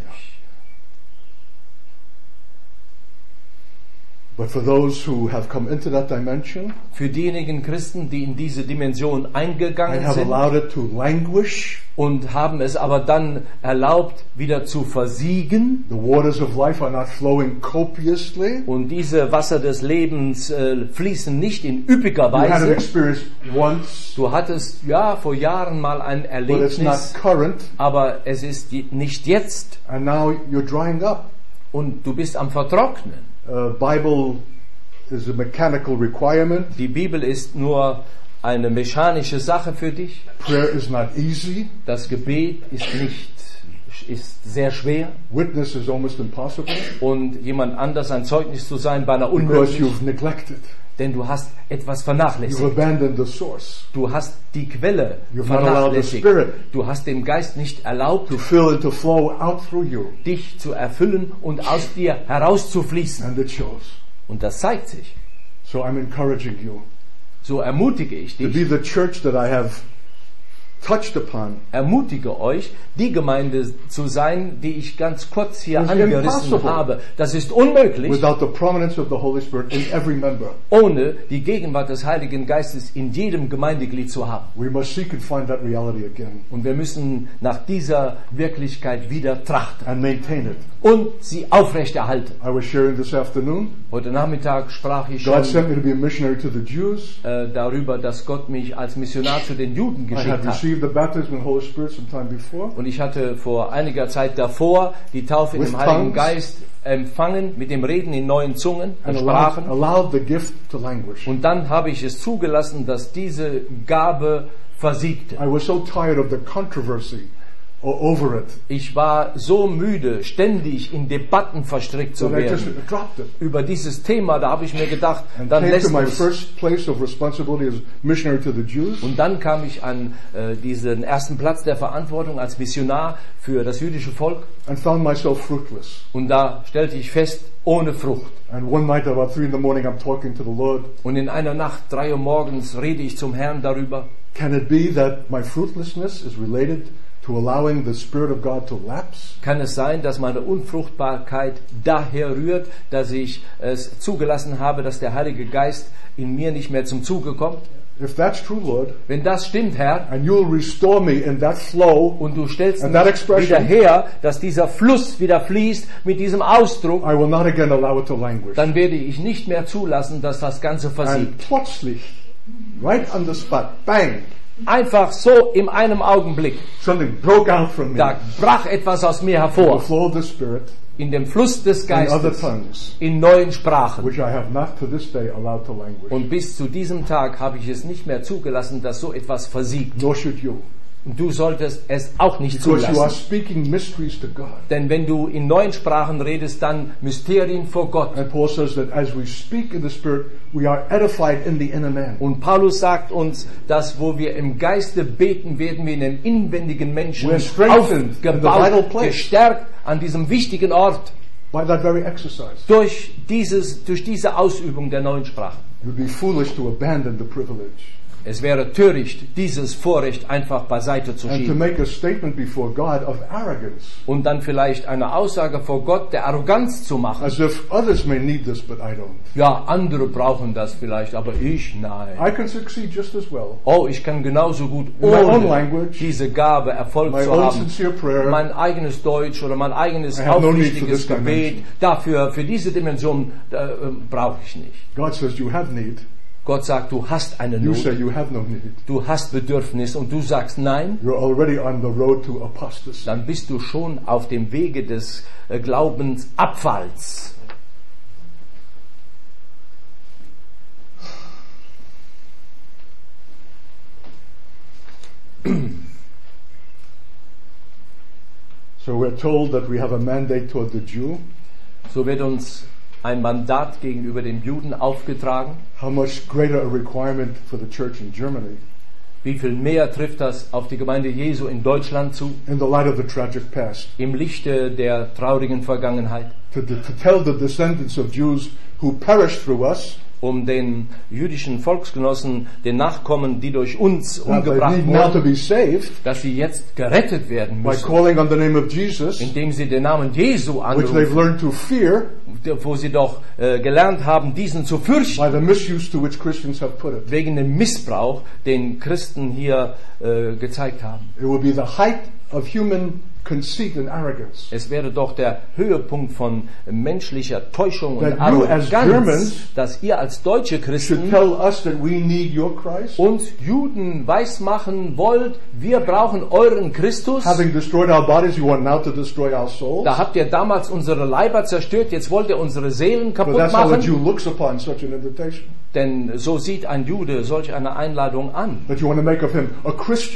[SPEAKER 2] But for those who have come into that dimension
[SPEAKER 1] Für diejenigen Christen, die in diese Dimension
[SPEAKER 2] and
[SPEAKER 1] eingegangen
[SPEAKER 2] have
[SPEAKER 1] sind
[SPEAKER 2] allowed it to languish,
[SPEAKER 1] und haben es aber dann erlaubt, wieder zu versiegen,
[SPEAKER 2] the waters of life are not flowing copiously.
[SPEAKER 1] und diese Wasser des Lebens äh, fließen nicht in üppiger
[SPEAKER 2] You had an
[SPEAKER 1] Weise.
[SPEAKER 2] experience once,
[SPEAKER 1] Du hattest ja vor Jahren mal ein
[SPEAKER 2] but it's not
[SPEAKER 1] Erlebnis,
[SPEAKER 2] current,
[SPEAKER 1] aber es ist je- nicht jetzt
[SPEAKER 2] and now you're drying up.
[SPEAKER 1] und du bist am Vertrocknen.
[SPEAKER 2] Uh, Bible is a mechanical requirement.
[SPEAKER 1] Die Bibel ist nur eine mechanische Sache für dich.
[SPEAKER 2] Prayer is not easy.
[SPEAKER 1] Das Gebet ist nicht, ist sehr schwer,
[SPEAKER 2] Witness is almost impossible
[SPEAKER 1] und jemand anders ein Zeugnis zu sein, beinahe
[SPEAKER 2] because
[SPEAKER 1] unmöglich,
[SPEAKER 2] you've neglected.
[SPEAKER 1] Denn du hast etwas
[SPEAKER 2] You've
[SPEAKER 1] vernachlässigt.
[SPEAKER 2] abandoned the source.
[SPEAKER 1] Du hast die Quelle
[SPEAKER 2] You've not allowed the
[SPEAKER 1] vernachlässigt.
[SPEAKER 2] Spirit
[SPEAKER 1] Du hast dem Geist nicht erlaubt,
[SPEAKER 2] to fill and to flow out through you.
[SPEAKER 1] dich zu erfüllen und aus dir herauszufließen.
[SPEAKER 2] And it shows.
[SPEAKER 1] Und das zeigt sich.
[SPEAKER 2] So I'm encouraging you
[SPEAKER 1] So ermutige ich
[SPEAKER 2] to
[SPEAKER 1] dich,
[SPEAKER 2] be the church that I have touched upon.
[SPEAKER 1] ermutige euch, die Gemeinde zu sein, die ich ganz kurz hier
[SPEAKER 2] It's
[SPEAKER 1] angerissen
[SPEAKER 2] impossible.
[SPEAKER 1] habe. Das ist unmöglich,
[SPEAKER 2] Without the prominence of the Holy Spirit in every member.
[SPEAKER 1] ohne die Gegenwart des Heiligen Geistes in jedem Gemeindeglied zu haben.
[SPEAKER 2] We must seek and find that reality again
[SPEAKER 1] Und wir müssen nach dieser Wirklichkeit wieder trachten
[SPEAKER 2] and maintain it.
[SPEAKER 1] und sie aufrechterhalten.
[SPEAKER 2] I was sharing this afternoon.
[SPEAKER 1] Heute Nachmittag sprach ich
[SPEAKER 2] God
[SPEAKER 1] schon
[SPEAKER 2] sent me to be a missionary to the Jews.
[SPEAKER 1] äh, darüber, dass Gott mich als Missionar zu den Juden
[SPEAKER 2] I had
[SPEAKER 1] geschickt hat.
[SPEAKER 2] received the baptism of the Holy Spirit some time before.
[SPEAKER 1] Und ich hatte vor einiger Zeit davor die Taufe in
[SPEAKER 2] With
[SPEAKER 1] dem Heiligen
[SPEAKER 2] tongues.
[SPEAKER 1] Geist empfangen, mit dem Reden in neuen Zungen und
[SPEAKER 2] And allowed,
[SPEAKER 1] Sprachen.
[SPEAKER 2] allowed the gift to languish.
[SPEAKER 1] Und dann habe ich es zugelassen, dass diese Gabe versiegte.
[SPEAKER 2] I was so tired of the controversy o- over it
[SPEAKER 1] Ich war so müde, ständig in Debatten verstrickt zu
[SPEAKER 2] that I just
[SPEAKER 1] werden
[SPEAKER 2] dropped it
[SPEAKER 1] über dieses Thema. Da habe ich mir gedacht,
[SPEAKER 2] and
[SPEAKER 1] dann
[SPEAKER 2] came to
[SPEAKER 1] lässt
[SPEAKER 2] my
[SPEAKER 1] es.
[SPEAKER 2] first place of responsibility as missionary to the Jews.
[SPEAKER 1] Und dann kam ich an äh, diesen ersten Platz der Verantwortung als Missionar für das jüdische Volk.
[SPEAKER 2] And found myself fruitless.
[SPEAKER 1] Und da stellte ich fest, ohne Frucht.
[SPEAKER 2] And one night about three in the morning I'm talking to the Lord.
[SPEAKER 1] Und in einer Nacht, drei Uhr morgens, rede ich zum Herrn darüber.
[SPEAKER 2] Can it be that my fruitlessness is related to allowing the Spirit of God to lapse?
[SPEAKER 1] Kann es sein, dass meine Unfruchtbarkeit daher rührt, dass ich es zugelassen habe, dass der Heilige Geist in mir nicht mehr zum Zuge kommt?
[SPEAKER 2] If that's true, Lord,
[SPEAKER 1] Wenn das stimmt, Herr,
[SPEAKER 2] and you'll restore me in that flow,
[SPEAKER 1] und du stellst
[SPEAKER 2] And that
[SPEAKER 1] mich
[SPEAKER 2] expression-
[SPEAKER 1] wieder her, dass dieser Fluss wieder fließt mit diesem Ausdruck,
[SPEAKER 2] I will not again allow it to languish.
[SPEAKER 1] dann werde ich nicht mehr zulassen, dass das Ganze
[SPEAKER 2] And
[SPEAKER 1] versiegt.
[SPEAKER 2] plötzlich, right on the spot, bang,
[SPEAKER 1] Einfach so in einem Augenblick,
[SPEAKER 2] something broke out from me.
[SPEAKER 1] da brach etwas aus mir
[SPEAKER 2] The
[SPEAKER 1] hervor,
[SPEAKER 2] flow of the Spirit
[SPEAKER 1] in dem Fluss des
[SPEAKER 2] in other
[SPEAKER 1] Geistes,
[SPEAKER 2] tongues,
[SPEAKER 1] in neuen Sprachen.
[SPEAKER 2] which I have not to this day allowed to languish.
[SPEAKER 1] Und bis zu diesem Tag habe ich es nicht mehr zugelassen, dass so etwas versiegt.
[SPEAKER 2] Nor should you.
[SPEAKER 1] Und du solltest es auch nicht
[SPEAKER 2] Because you are
[SPEAKER 1] zulassen.
[SPEAKER 2] speaking mysteries to God.
[SPEAKER 1] Denn wenn du in neuen Sprachen redest, dann Mysterien vor Gott.
[SPEAKER 2] And Paul says that as we speak in the Spirit, we are edified in the inner man.
[SPEAKER 1] Und Paulus sagt uns, dass wo wir im Geiste beten, werden wir in den inwendigen Menschen
[SPEAKER 2] We're strengthened in the vital
[SPEAKER 1] aufgebaut,
[SPEAKER 2] place.
[SPEAKER 1] gestärkt an diesem wichtigen Ort
[SPEAKER 2] By that very exercise.
[SPEAKER 1] durch, dieses, durch diese Ausübung der neuen Sprachen.
[SPEAKER 2] It would be foolish to abandon the privilege
[SPEAKER 1] Es wäre töricht, dieses Vorrecht einfach beiseite zu
[SPEAKER 2] and to
[SPEAKER 1] schieben.
[SPEAKER 2] make a statement before God of arrogance,
[SPEAKER 1] Und dann vielleicht eine Aussage vor Gott der Arroganz zu machen.
[SPEAKER 2] as if others may need this, but I don't.
[SPEAKER 1] Ja, andere brauchen das vielleicht, aber ich nein.
[SPEAKER 2] I can succeed just as well.
[SPEAKER 1] Oh, ich kann genauso gut
[SPEAKER 2] In my own
[SPEAKER 1] ohne
[SPEAKER 2] language,
[SPEAKER 1] diese Gabe Erfolg
[SPEAKER 2] My
[SPEAKER 1] zu
[SPEAKER 2] own
[SPEAKER 1] haben.
[SPEAKER 2] sincere prayer.
[SPEAKER 1] Mein eigenes Deutsch oder mein eigenes
[SPEAKER 2] I have no need for
[SPEAKER 1] aufrichtiges
[SPEAKER 2] this
[SPEAKER 1] Gebet.
[SPEAKER 2] dimension.
[SPEAKER 1] Dafür, für diese Dimension äh, äh, brauche ich nicht.
[SPEAKER 2] God says you have need.
[SPEAKER 1] Gott sagt, du hast eine
[SPEAKER 2] You say
[SPEAKER 1] Not,
[SPEAKER 2] you have no need.
[SPEAKER 1] du hast Bedürfnis und du sagst nein,
[SPEAKER 2] You're already on the road to apostasy.
[SPEAKER 1] dann bist du schon auf dem Wege des äh, Glaubensabfalls.
[SPEAKER 2] So we're told that we have a mandate toward the Jew.
[SPEAKER 1] So wird uns ein Mandat gegenüber dem Juden aufgetragen.
[SPEAKER 2] How much greater a requirement for the church in Germany
[SPEAKER 1] Wie viel mehr trifft das auf die Gemeinde Jesu in Deutschland zu,
[SPEAKER 2] in the light of the tragic past?
[SPEAKER 1] im Lichte der traurigen Vergangenheit,
[SPEAKER 2] To, to, to tell the descendants of Jews who perished through us
[SPEAKER 1] um den jüdischen Volksgenossen, den Nachkommen, die durch uns
[SPEAKER 2] that they
[SPEAKER 1] umgebracht
[SPEAKER 2] need now to
[SPEAKER 1] wurden,
[SPEAKER 2] be saved
[SPEAKER 1] dass sie jetzt gerettet werden
[SPEAKER 2] by
[SPEAKER 1] müssen,
[SPEAKER 2] calling on the name of Jesus,
[SPEAKER 1] indem sie den Namen Jesu
[SPEAKER 2] which they've
[SPEAKER 1] anrufen,
[SPEAKER 2] learned to fear
[SPEAKER 1] wo sie doch äh, gelernt haben, diesen zu fürchten,
[SPEAKER 2] by the misuse to which Christians have put it.
[SPEAKER 1] wegen dem Missbrauch, den Christen hier äh, gezeigt haben.
[SPEAKER 2] It will be the height of human conceit and arrogance.
[SPEAKER 1] Es wäre doch der Höhepunkt von menschlicher Täuschung und
[SPEAKER 2] That you as
[SPEAKER 1] Arroganz,
[SPEAKER 2] Germans
[SPEAKER 1] dass ihr als deutsche
[SPEAKER 2] Should
[SPEAKER 1] Christen
[SPEAKER 2] tell us that we need your Christ,
[SPEAKER 1] uns Juden weismachen wollt, wir brauchen euren Christus.
[SPEAKER 2] having destroyed our bodies, you want now to destroy our souls.
[SPEAKER 1] Da habt ihr damals unsere Leiber zerstört, jetzt wollt ihr unsere Seelen
[SPEAKER 2] But
[SPEAKER 1] kaputt
[SPEAKER 2] that's how a Jew
[SPEAKER 1] machen.
[SPEAKER 2] looks upon such an invitation.
[SPEAKER 1] Denn so sieht ein Jude solch eine Einladung an.
[SPEAKER 2] That you want to make of him a Christian.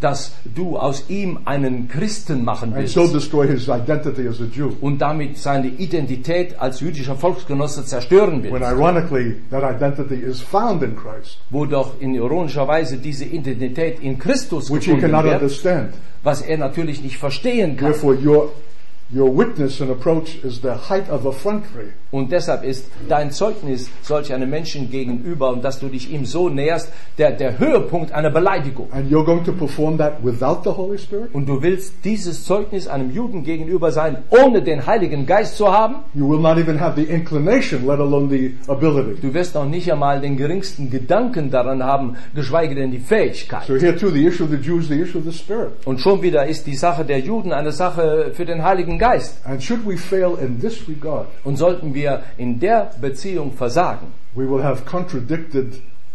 [SPEAKER 1] dass du aus ihm einen Christen machen
[SPEAKER 2] and
[SPEAKER 1] willst
[SPEAKER 2] so destroy his identity as a Jew.
[SPEAKER 1] und damit seine Identität als jüdischer Volksgenosse zerstören
[SPEAKER 2] When
[SPEAKER 1] willst.
[SPEAKER 2] ironically, that identity is found in Christ,
[SPEAKER 1] Wo doch in ironischer Weise diese Identität in Christus
[SPEAKER 2] which he
[SPEAKER 1] gefunden
[SPEAKER 2] cannot
[SPEAKER 1] wird,
[SPEAKER 2] understand.
[SPEAKER 1] was er natürlich nicht verstehen kann.
[SPEAKER 2] Therefore, your, your witness and approach is the height of effrontery.
[SPEAKER 1] Und deshalb ist dein Zeugnis solch einem Menschen gegenüber und dass du dich ihm so näherst, der, der Höhepunkt einer Beleidigung.
[SPEAKER 2] And you're going to perform that without the Holy Spirit?
[SPEAKER 1] Und du willst dieses Zeugnis einem Juden gegenüber sein, ohne den Heiligen Geist zu haben?
[SPEAKER 2] You will not even have the inclination, let alone the ability.
[SPEAKER 1] Du wirst noch nicht einmal den geringsten Gedanken daran haben, geschweige denn die Fähigkeit.
[SPEAKER 2] So here too, the issue of the Jews, the issue of the Spirit.
[SPEAKER 1] Und schon wieder ist die Sache der Juden eine Sache für den Heiligen Geist.
[SPEAKER 2] And should we fail in this regard,
[SPEAKER 1] Und sollten wir in der Beziehung versagen,
[SPEAKER 2] we will have contradicted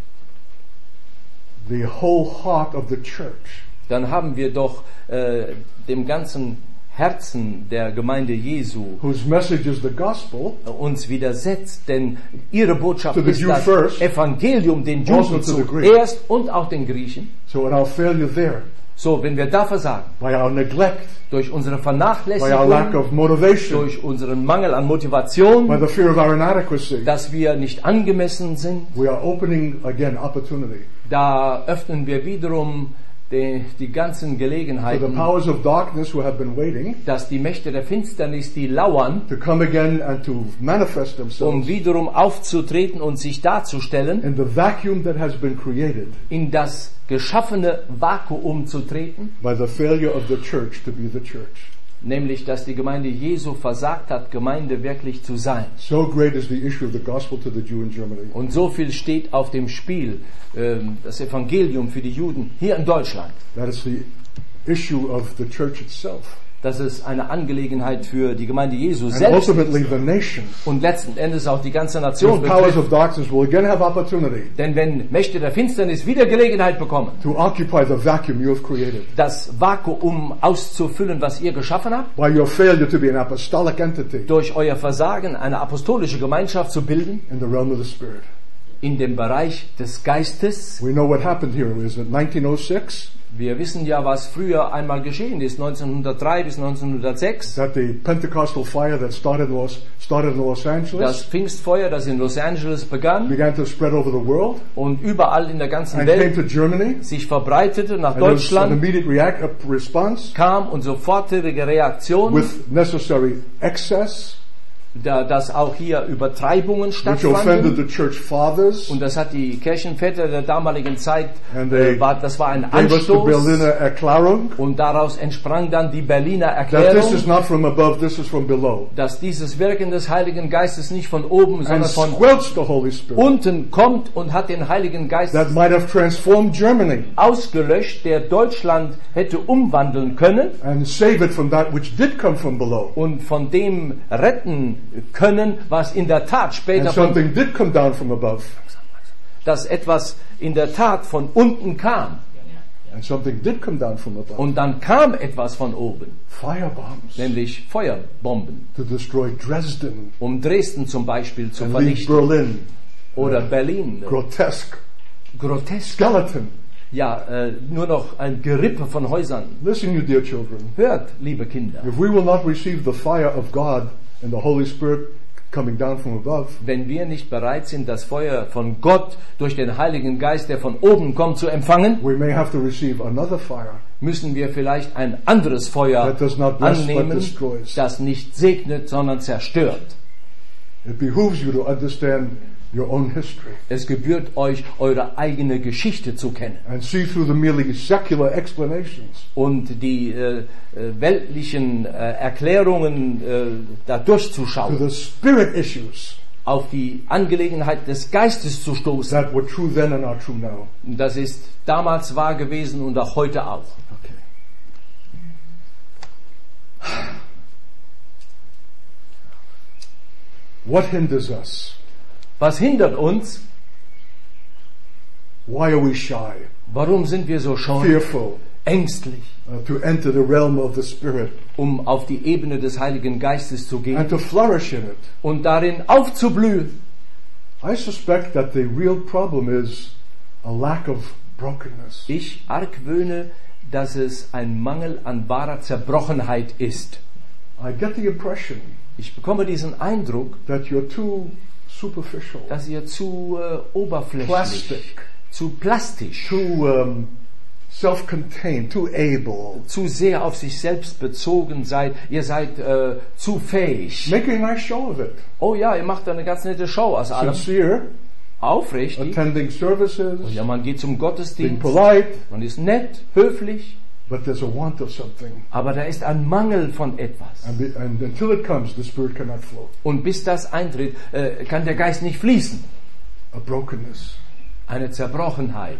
[SPEAKER 2] the whole heart of the church.
[SPEAKER 1] dann haben wir doch äh, dem ganzen Herzen der Gemeinde Jesu
[SPEAKER 2] Whose message is the gospel,
[SPEAKER 1] uns widersetzt, denn ihre Botschaft
[SPEAKER 2] To the
[SPEAKER 1] ist
[SPEAKER 2] Jew
[SPEAKER 1] das
[SPEAKER 2] first,
[SPEAKER 1] Evangelium den
[SPEAKER 2] also
[SPEAKER 1] Juden
[SPEAKER 2] to the Greek.
[SPEAKER 1] zuerst und auch den Griechen.
[SPEAKER 2] so in our failure there,
[SPEAKER 1] So, wenn wir da versagen,
[SPEAKER 2] by our neglect,
[SPEAKER 1] durch unsere
[SPEAKER 2] by our lack
[SPEAKER 1] Vernachlässigung,
[SPEAKER 2] of motivation,
[SPEAKER 1] durch unseren Mangel an Motivation,
[SPEAKER 2] by the fear of our inadequacy,
[SPEAKER 1] dass wir nicht angemessen sind,
[SPEAKER 2] we are opening again opportunity
[SPEAKER 1] da öffnen wir wiederum die, die ganzen
[SPEAKER 2] for the
[SPEAKER 1] Gelegenheiten,
[SPEAKER 2] powers of darkness who have been waiting
[SPEAKER 1] dass die Mächte der Finsternis, die lauern,
[SPEAKER 2] to come again and to manifest
[SPEAKER 1] um
[SPEAKER 2] themselves
[SPEAKER 1] wiederum aufzutreten und sich darzustellen,
[SPEAKER 2] in the vacuum that has been created
[SPEAKER 1] in das geschaffene Vakuum zu treten,
[SPEAKER 2] by the failure of the church to be the church.
[SPEAKER 1] nämlich dass die Gemeinde Jesu versagt hat, Gemeinde wirklich zu sein.
[SPEAKER 2] So great is the issue of the gospel to the Jew in Germany.
[SPEAKER 1] Und so viel steht auf dem Spiel, ähm, das Evangelium für die Juden hier in Deutschland.
[SPEAKER 2] That is the issue of the church itself.
[SPEAKER 1] Das ist eine Angelegenheit für die Gemeinde Jesu
[SPEAKER 2] And
[SPEAKER 1] selbst
[SPEAKER 2] ultimately the nation.
[SPEAKER 1] und letzten Endes auch die ganze Nation
[SPEAKER 2] The powers
[SPEAKER 1] betrifft.
[SPEAKER 2] of darkness will again have opportunity
[SPEAKER 1] Denn wenn Mächte der Finsternis wieder Gelegenheit bekommen,
[SPEAKER 2] to occupy the vacuum you have created
[SPEAKER 1] das Vakuum auszufüllen, was ihr geschaffen habt,
[SPEAKER 2] by your failure to be an apostolic entity
[SPEAKER 1] durch euer Versagen eine apostolische Gemeinschaft zu bilden,
[SPEAKER 2] in the realm of the Spirit.
[SPEAKER 1] in dem Bereich des Geistes.
[SPEAKER 2] We know what happened here. It was in nineteen oh six
[SPEAKER 1] Wir wissen ja, was früher einmal geschehen ist, neunzehnhundertdrei bis neunzehnhundertsechs.
[SPEAKER 2] that the Pentecostal fire that started in Los, started in Los
[SPEAKER 1] Das
[SPEAKER 2] Angeles
[SPEAKER 1] Pfingstfeuer, das in Los Angeles begann
[SPEAKER 2] began to spread over the world
[SPEAKER 1] und überall in der ganzen
[SPEAKER 2] and came
[SPEAKER 1] Welt
[SPEAKER 2] to Germany.
[SPEAKER 1] sich verbreitete nach
[SPEAKER 2] And there was an
[SPEAKER 1] Deutschland,
[SPEAKER 2] immediate react, a response
[SPEAKER 1] kam und sofortige Reaktion,
[SPEAKER 2] with necessary excess,
[SPEAKER 1] da, dass auch hier Übertreibungen
[SPEAKER 2] which
[SPEAKER 1] stattfanden.
[SPEAKER 2] offended the church fathers.
[SPEAKER 1] Und das hat die Kirchenväter der damaligen Zeit,
[SPEAKER 2] And they
[SPEAKER 1] äh, war, das war ein
[SPEAKER 2] gave us the
[SPEAKER 1] Anstoß.
[SPEAKER 2] Berliner Erklärung
[SPEAKER 1] Und daraus entsprang dann die Berliner
[SPEAKER 2] that this
[SPEAKER 1] Erklärung,
[SPEAKER 2] is not from above, this is from below.
[SPEAKER 1] dass dieses Wirken des Heiligen Geistes nicht von oben,
[SPEAKER 2] And
[SPEAKER 1] sondern von
[SPEAKER 2] squelched the Holy Spirit
[SPEAKER 1] unten kommt und hat den Heiligen Geist
[SPEAKER 2] that might have transformed Germany
[SPEAKER 1] ausgelöscht, der Deutschland hätte umwandeln können
[SPEAKER 2] and save it from that which did come from below.
[SPEAKER 1] und von dem retten können, was in der Tat später
[SPEAKER 2] And
[SPEAKER 1] von,
[SPEAKER 2] something did come down from above.
[SPEAKER 1] dass etwas in der Tat von unten kam.
[SPEAKER 2] And something did come down from above.
[SPEAKER 1] Und dann kam etwas von oben,
[SPEAKER 2] Firebombs
[SPEAKER 1] nämlich Feuerbomben,
[SPEAKER 2] to destroy Dresden
[SPEAKER 1] um Dresden zum Beispiel zu
[SPEAKER 2] and leave
[SPEAKER 1] vernichten.
[SPEAKER 2] Berlin
[SPEAKER 1] Oder Berlin.
[SPEAKER 2] grotesque,
[SPEAKER 1] Grotesk.
[SPEAKER 2] skeleton.
[SPEAKER 1] Ja, äh, nur noch ein Gerippe von Häusern.
[SPEAKER 2] Listen, you dear children.
[SPEAKER 1] Hört, liebe Kinder,
[SPEAKER 2] If we will not receive the fire of God and the Holy Spirit coming down from above,
[SPEAKER 1] wenn wir nicht bereit sind, das Feuer von Gott durch den Heiligen Geist, der von oben kommt, zu empfangen,
[SPEAKER 2] we may have to receive another fire
[SPEAKER 1] müssen wir vielleicht ein anderes Feuer
[SPEAKER 2] that does not bless but
[SPEAKER 1] annehmen,
[SPEAKER 2] destroys.
[SPEAKER 1] das nicht segnet, sondern zerstört.
[SPEAKER 2] It behooves you to understand your own history
[SPEAKER 1] Es gebührt euch, eure eigene Geschichte zu kennen
[SPEAKER 2] and see through the merely secular explanations
[SPEAKER 1] und die äh, äh, weltlichen äh, Erklärungen äh, da
[SPEAKER 2] to
[SPEAKER 1] durchzuschauen,
[SPEAKER 2] the spirit issues
[SPEAKER 1] auf die Angelegenheit des Geistes zu stoßen.
[SPEAKER 2] that were true then and are true now.
[SPEAKER 1] Das ist damals wahr gewesen und auch heute auch.
[SPEAKER 2] Okay. What hinders us?
[SPEAKER 1] Was hindert uns?
[SPEAKER 2] Why are we shy,
[SPEAKER 1] Warum sind wir so scheu,
[SPEAKER 2] fearful
[SPEAKER 1] ängstlich,
[SPEAKER 2] uh, to enter the realm of the Spirit
[SPEAKER 1] um auf die Ebene des Heiligen Geistes zu
[SPEAKER 2] and
[SPEAKER 1] gehen
[SPEAKER 2] to flourish in it?
[SPEAKER 1] und darin aufzublühen?
[SPEAKER 2] I suspect that the real problem is a lack of brokenness.
[SPEAKER 1] Ich argwöhne, dass es ein Mangel an wahrer Zerbrochenheit ist.
[SPEAKER 2] I get the impression
[SPEAKER 1] Ich bekomme diesen Eindruck,
[SPEAKER 2] that you're too superficial,
[SPEAKER 1] dass ihr zu äh, oberflächlich,
[SPEAKER 2] plastic,
[SPEAKER 1] zu plastisch,
[SPEAKER 2] too um, self-contained, too able,
[SPEAKER 1] zu sehr auf sich selbst bezogen seid. Ihr seid äh, zu fähig.
[SPEAKER 2] making a nice show of it.
[SPEAKER 1] Oh ja, ihr macht eine ganz nette Show aus allem.
[SPEAKER 2] Sincere,
[SPEAKER 1] Aufrichtig.
[SPEAKER 2] attending services,
[SPEAKER 1] Ja, man geht zum
[SPEAKER 2] being
[SPEAKER 1] Gottesdienst.
[SPEAKER 2] polite,
[SPEAKER 1] Man ist nett, höflich.
[SPEAKER 2] but there's a want of something.
[SPEAKER 1] Aber da ist ein Mangel von etwas.
[SPEAKER 2] And, the, and until it comes, the Spirit cannot flow.
[SPEAKER 1] Und bis das eintritt, äh, kann der Geist nicht fließen.
[SPEAKER 2] A brokenness.
[SPEAKER 1] Eine Zerbrochenheit.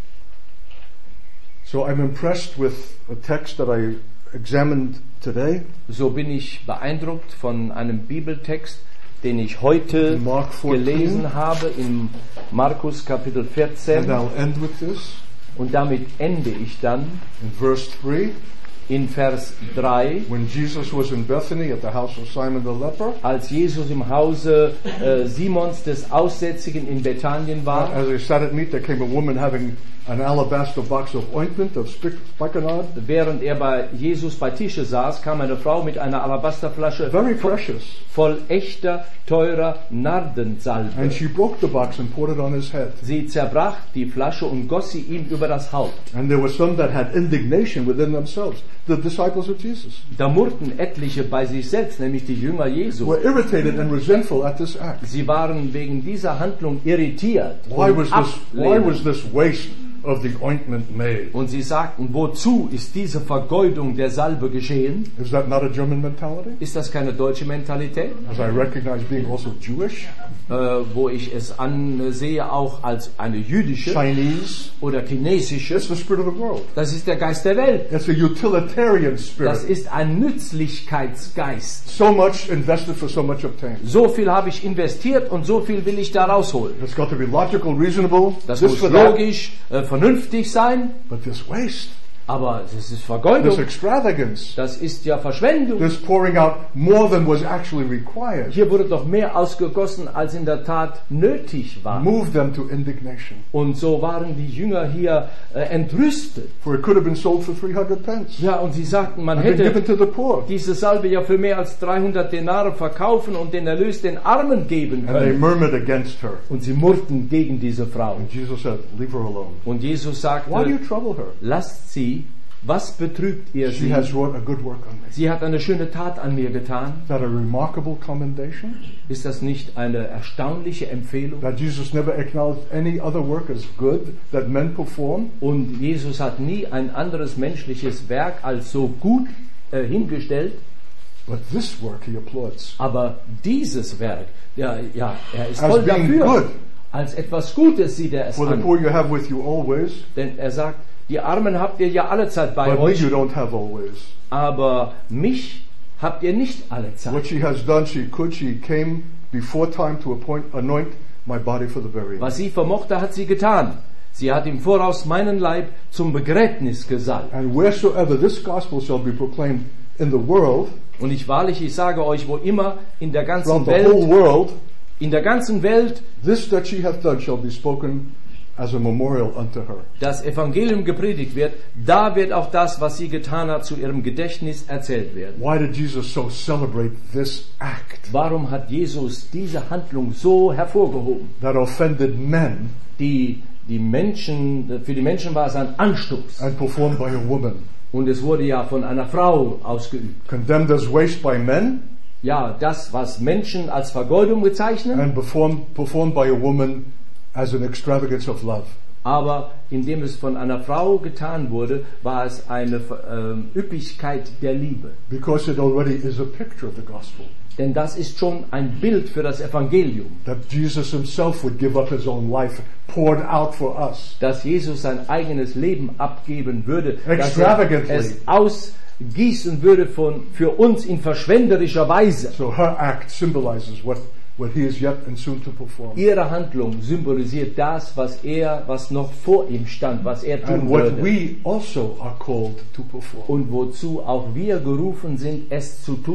[SPEAKER 2] So I'm impressed with a text that I examined today,
[SPEAKER 1] So bin ich beeindruckt von einem Bibeltext, den ich heute
[SPEAKER 2] Mark fourteen.
[SPEAKER 1] gelesen habe, in Markus Kapitel
[SPEAKER 2] and
[SPEAKER 1] vierzehn.
[SPEAKER 2] I'll end with this
[SPEAKER 1] Und damit ende ich dann
[SPEAKER 2] in verse three.
[SPEAKER 1] in Vers drei.
[SPEAKER 2] When Jesus was in Bethany at the house of Simon the leper,
[SPEAKER 1] Als Jesus im Hause äh, Simons des Aussätzigen in Bethanien war,
[SPEAKER 2] as he sat at meat, there came a woman having an alabaster box of ointment of spic- spikenard,
[SPEAKER 1] während er bei Jesus bei Tische saß, kam eine Frau mit einer Alabasterflasche
[SPEAKER 2] very precious.
[SPEAKER 1] voll echter, teurer Nardensalbe.
[SPEAKER 2] And she broke the box and poured it on his head.
[SPEAKER 1] Sie zerbrach die Flasche und goss sie ihm über das Haupt.
[SPEAKER 2] And there were some that had indignation within themselves, the disciples of Jesus,
[SPEAKER 1] Da murrten etliche bei sich selbst, nämlich die Jünger Jesu.
[SPEAKER 2] were irritated and resentful at this act.
[SPEAKER 1] Sie waren wegen dieser Handlung irritiert
[SPEAKER 2] Why
[SPEAKER 1] und
[SPEAKER 2] was this, why
[SPEAKER 1] ablehnend.
[SPEAKER 2] was this waste of the ointment made?
[SPEAKER 1] Und sie sagten, wozu ist diese Vergeudung der Salbe geschehen?
[SPEAKER 2] Is that not a German mentality?
[SPEAKER 1] Ist das keine deutsche Mentalität?
[SPEAKER 2] As I recognize being also Jewish,
[SPEAKER 1] Äh, wo ich es ansehe auch als eine jüdische
[SPEAKER 2] Chinese,
[SPEAKER 1] oder chinesische.
[SPEAKER 2] it's the spirit of the world.
[SPEAKER 1] Das ist der Geist der Welt.
[SPEAKER 2] It's a utilitarian
[SPEAKER 1] Das
[SPEAKER 2] spirit.
[SPEAKER 1] ist ein Nützlichkeitsgeist.
[SPEAKER 2] So much invested for so much obtained.
[SPEAKER 1] So viel habe ich investiert und so viel will ich da rausholen.
[SPEAKER 2] It's got to be logical, reasonable,
[SPEAKER 1] Das
[SPEAKER 2] this
[SPEAKER 1] muss
[SPEAKER 2] for that.
[SPEAKER 1] logisch, äh, vernünftig sein,
[SPEAKER 2] But this waste,
[SPEAKER 1] aber es ist
[SPEAKER 2] this
[SPEAKER 1] Vergeudung.
[SPEAKER 2] extravagance,
[SPEAKER 1] Das ist ja Verschwendung.
[SPEAKER 2] this pouring out more than was actually required,
[SPEAKER 1] Hier wurde doch mehr ausgegossen, als in der Tat nötig war.
[SPEAKER 2] moved them to indignation.
[SPEAKER 1] Und so waren die Jünger hier äh, entrüstet.
[SPEAKER 2] For it could have been sold for three hundred pence
[SPEAKER 1] Ja, und sie sagten, man
[SPEAKER 2] and been given
[SPEAKER 1] hätte
[SPEAKER 2] to the poor.
[SPEAKER 1] diese Salbe ja für mehr als dreihundert Denare verkaufen und den Erlös den Armen geben
[SPEAKER 2] And they
[SPEAKER 1] können.
[SPEAKER 2] murmured against her.
[SPEAKER 1] Und sie murrten gegen diese Frau.
[SPEAKER 2] And Jesus said, leave her alone.
[SPEAKER 1] Und Jesus
[SPEAKER 2] Why do you
[SPEAKER 1] sagte,
[SPEAKER 2] trouble her?
[SPEAKER 1] lasst sie, was betrübt ihr
[SPEAKER 2] She
[SPEAKER 1] sie?
[SPEAKER 2] has wrought a good work on me.
[SPEAKER 1] Sie hat eine schöne Tat an mir getan.
[SPEAKER 2] Is that a remarkable commendation?
[SPEAKER 1] Ist das nicht eine erstaunliche Empfehlung?
[SPEAKER 2] That Jesus never acknowledged any other work as good that men perform?
[SPEAKER 1] Und Jesus hat nie ein anderes menschliches Werk als so gut äh, hingestellt.
[SPEAKER 2] But this work he applauds.
[SPEAKER 1] Aber dieses Werk, ja, ja, er ist
[SPEAKER 2] As
[SPEAKER 1] voll
[SPEAKER 2] being
[SPEAKER 1] dafür.
[SPEAKER 2] good.
[SPEAKER 1] Als etwas Gutes sieht er es
[SPEAKER 2] For the
[SPEAKER 1] an.
[SPEAKER 2] poor you have with you always,
[SPEAKER 1] Denn er sagt, die Armen habt ihr ja alle Zeit bei
[SPEAKER 2] but me
[SPEAKER 1] euch,
[SPEAKER 2] you don't have always.
[SPEAKER 1] aber mich habt ihr nicht alle
[SPEAKER 2] What
[SPEAKER 1] Zeit.
[SPEAKER 2] she has done, she could, she came before time to appoint, anoint my body for the burial.
[SPEAKER 1] Was sie vermochte, hat sie getan. Sie hat im Voraus meinen Leib zum Begräbnis gesalbt.
[SPEAKER 2] And wheresoever this gospel shall be proclaimed in the world,
[SPEAKER 1] Und ich wahrlich, ich sage euch, wo immer in der ganzen
[SPEAKER 2] throughout the whole
[SPEAKER 1] Welt,
[SPEAKER 2] world,
[SPEAKER 1] in der ganzen Welt
[SPEAKER 2] this that she hath done shall be spoken as a memorial unto her.
[SPEAKER 1] das Evangelium gepredigt wird, da wird auch das, was sie getan hat, zu ihrem Gedächtnis erzählt werden.
[SPEAKER 2] Why did Jesus so celebrate this act
[SPEAKER 1] Warum hat Jesus diese Handlung so hervorgehoben?
[SPEAKER 2] that offended men
[SPEAKER 1] Die, die Menschen, für die Menschen war es ein Anstoß.
[SPEAKER 2] and performed by a woman?
[SPEAKER 1] Und es wurde ja von einer Frau ausgeübt.
[SPEAKER 2] Condemned as waste by men
[SPEAKER 1] Ja, das, was Menschen als Vergeudung bezeichnen,
[SPEAKER 2] and performed, performed by a woman as an extravagance of love.
[SPEAKER 1] aber indem es von einer Frau getan wurde, war es eine äh, Üppigkeit der Liebe.
[SPEAKER 2] Because it already is a picture of the gospel.
[SPEAKER 1] Denn das ist schon ein Bild für das Evangelium,
[SPEAKER 2] That Jesus himself would give up his own life, poured out for us.
[SPEAKER 1] dass Jesus sein eigenes Leben abgeben würde, dass er
[SPEAKER 2] Extravagantly.
[SPEAKER 1] es ausgießen würde von, für uns in verschwenderischer Weise.
[SPEAKER 2] So her act symbolizes what, what he is yet and soon to perform.
[SPEAKER 1] Ihre Handlung symbolisiert das, was er, was noch vor ihm stand, was er tun
[SPEAKER 2] And what
[SPEAKER 1] würde.
[SPEAKER 2] we also are called to perform.
[SPEAKER 1] Und wozu auch wir gerufen sind, es zu tun.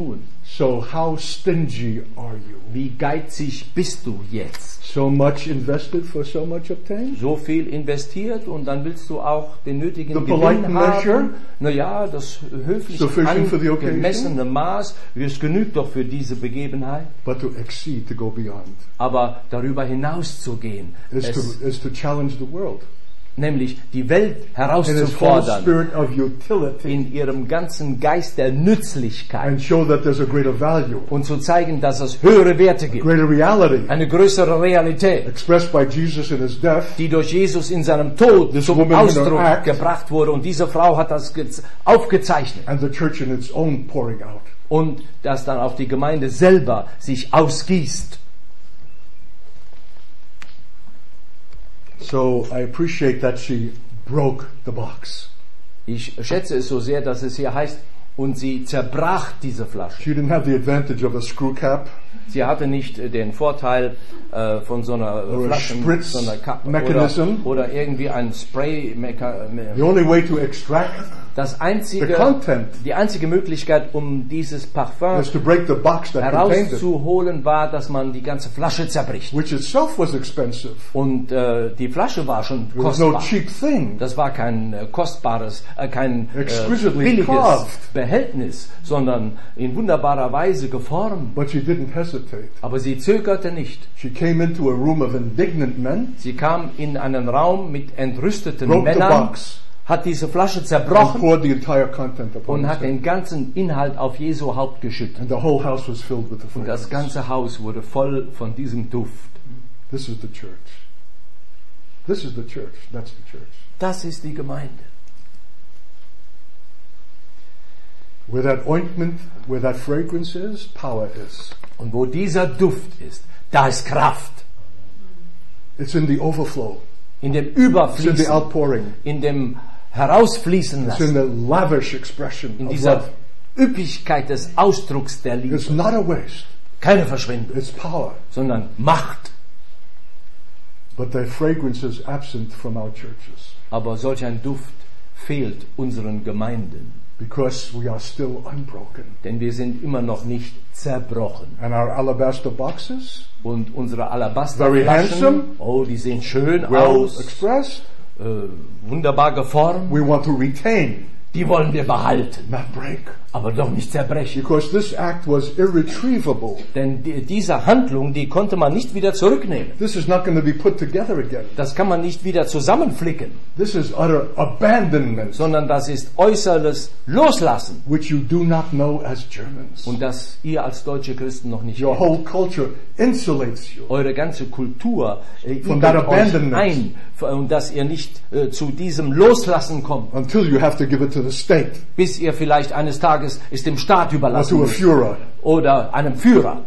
[SPEAKER 2] So how stingy are you?
[SPEAKER 1] Wie geizig bist du jetzt?
[SPEAKER 2] So much invested for so much obtained?
[SPEAKER 1] So viel investiert und dann willst du auch den nötigen
[SPEAKER 2] The
[SPEAKER 1] Gewinn
[SPEAKER 2] polite measure?
[SPEAKER 1] haben. Naja, das höflich
[SPEAKER 2] Sufficient for the occasion?
[SPEAKER 1] angemessene Maß, es genügt doch für diese Begebenheit.
[SPEAKER 2] But to exceed, to go beyond,
[SPEAKER 1] Aber darüber hinaus zu gehen,
[SPEAKER 2] is
[SPEAKER 1] es,
[SPEAKER 2] to, is to challenge the world.
[SPEAKER 1] nämlich die Welt
[SPEAKER 2] In its whole
[SPEAKER 1] herauszufordern,
[SPEAKER 2] spirit of utility.
[SPEAKER 1] in ihrem ganzen Geist der Nützlichkeit
[SPEAKER 2] And show that there's a greater value,
[SPEAKER 1] und zu zeigen, dass es höhere Werte gibt,
[SPEAKER 2] greater reality,
[SPEAKER 1] eine größere Realität,
[SPEAKER 2] expressed by Jesus in his death,
[SPEAKER 1] die durch Jesus in seinem Tod
[SPEAKER 2] This
[SPEAKER 1] zum
[SPEAKER 2] woman in her
[SPEAKER 1] Ausdruck
[SPEAKER 2] act.
[SPEAKER 1] gebracht wurde. Und diese Frau hat das ge- aufgezeichnet.
[SPEAKER 2] and the church in its own pouring out.
[SPEAKER 1] Und dass dann auch die Gemeinde selber sich ausgießt.
[SPEAKER 2] So I appreciate that she broke the box.
[SPEAKER 1] Ich schätze es so sehr, dass es hier heißt, und sie zerbrach diese Flasche.
[SPEAKER 2] She didn't have the advantage of a screw cap
[SPEAKER 1] Sie hatte nicht äh, den Vorteil äh, von so einer
[SPEAKER 2] Or a
[SPEAKER 1] Flaschen,
[SPEAKER 2] spritz
[SPEAKER 1] so einer Kappe
[SPEAKER 2] mechanism.
[SPEAKER 1] oder, oder irgendwie ein Spray.
[SPEAKER 2] The only way to extract
[SPEAKER 1] Das einzige,
[SPEAKER 2] the content
[SPEAKER 1] die einzige Möglichkeit, um dieses Parfum
[SPEAKER 2] is to break the box that contained it,
[SPEAKER 1] herauszuholen, war, dass man die ganze Flasche zerbricht.
[SPEAKER 2] which itself was expensive.
[SPEAKER 1] Und äh, die Flasche war schon
[SPEAKER 2] It was no
[SPEAKER 1] kostbar.
[SPEAKER 2] cheap thing.
[SPEAKER 1] Das war kein äh, kostbares, äh, kein äh,
[SPEAKER 2] Exquisitely
[SPEAKER 1] billiges
[SPEAKER 2] carved.
[SPEAKER 1] Behältnis, sondern in wunderbarer Weise geformt.
[SPEAKER 2] But she didn't hesitate.
[SPEAKER 1] Aber sie zögerte nicht.
[SPEAKER 2] She came into a room of indignant men,
[SPEAKER 1] Sie kam in einen Raum mit entrüsteten
[SPEAKER 2] broke the
[SPEAKER 1] Männern,
[SPEAKER 2] box,
[SPEAKER 1] hat diese Flasche
[SPEAKER 2] and
[SPEAKER 1] zerbrochen
[SPEAKER 2] poured the entire content upon
[SPEAKER 1] und hat
[SPEAKER 2] his head.
[SPEAKER 1] den ganzen Inhalt auf Jesu Haupt geschüttet.
[SPEAKER 2] And the whole house was filled with the
[SPEAKER 1] Und das
[SPEAKER 2] fragrance.
[SPEAKER 1] ganze Haus wurde voll von diesem Duft.
[SPEAKER 2] This is the church. This is the church. That's the church.
[SPEAKER 1] Das ist die Gemeinde.
[SPEAKER 2] Where that ointment, where that fragrance is, power is.
[SPEAKER 1] Und wo dieser Duft ist, da ist Kraft.
[SPEAKER 2] It's in the overflow.
[SPEAKER 1] In dem
[SPEAKER 2] It's in the
[SPEAKER 1] Überfließen,
[SPEAKER 2] outpouring.
[SPEAKER 1] in dem Herausfließen
[SPEAKER 2] It's in
[SPEAKER 1] lassen,
[SPEAKER 2] the lavish expression
[SPEAKER 1] in
[SPEAKER 2] of
[SPEAKER 1] dieser
[SPEAKER 2] love.
[SPEAKER 1] Üppigkeit des Ausdrucks der
[SPEAKER 2] It's
[SPEAKER 1] Liebe.
[SPEAKER 2] not a waste.
[SPEAKER 1] Keine Verschwendung,
[SPEAKER 2] It's power.
[SPEAKER 1] sondern Macht.
[SPEAKER 2] But the fragrance is absent from our churches
[SPEAKER 1] Aber solch ein Duft fehlt unseren Gemeinden,
[SPEAKER 2] because we are still unbroken.
[SPEAKER 1] denn wir sind immer noch nicht zerbrochen.
[SPEAKER 2] And our alabaster boxes,
[SPEAKER 1] Und unsere
[SPEAKER 2] Very
[SPEAKER 1] Alabasterflaschen,
[SPEAKER 2] handsome.
[SPEAKER 1] oh, die sehen schön
[SPEAKER 2] well
[SPEAKER 1] aus,
[SPEAKER 2] expressed,
[SPEAKER 1] äh, wunderbar geformt,
[SPEAKER 2] we want to retain,
[SPEAKER 1] die wollen wir behalten,
[SPEAKER 2] not break.
[SPEAKER 1] aber doch nicht zerbrechen.
[SPEAKER 2] Because this act was irretrievable.
[SPEAKER 1] Denn die, diese Handlung, die konnte man nicht wieder zurücknehmen.
[SPEAKER 2] This is not going to be put together again.
[SPEAKER 1] Das kann man nicht wieder zusammenflicken,
[SPEAKER 2] This is utter abandonment,
[SPEAKER 1] sondern das ist äußeres Loslassen.
[SPEAKER 2] which you do not know as Germans.
[SPEAKER 1] Und das ihr als deutsche Christen noch nicht
[SPEAKER 2] Your
[SPEAKER 1] kennt.
[SPEAKER 2] whole culture insulates you.
[SPEAKER 1] Eure ganze Kultur äh,
[SPEAKER 2] From
[SPEAKER 1] igelt
[SPEAKER 2] that
[SPEAKER 1] euch
[SPEAKER 2] abandonment.
[SPEAKER 1] ein, und dass ihr nicht äh, zu diesem Loslassen kommt,
[SPEAKER 2] Until you have to give it to the state
[SPEAKER 1] bis ihr vielleicht eines Tages es dem Staat
[SPEAKER 2] or
[SPEAKER 1] überlassen
[SPEAKER 2] to a
[SPEAKER 1] müsst
[SPEAKER 2] Führer.
[SPEAKER 1] oder einem Führer.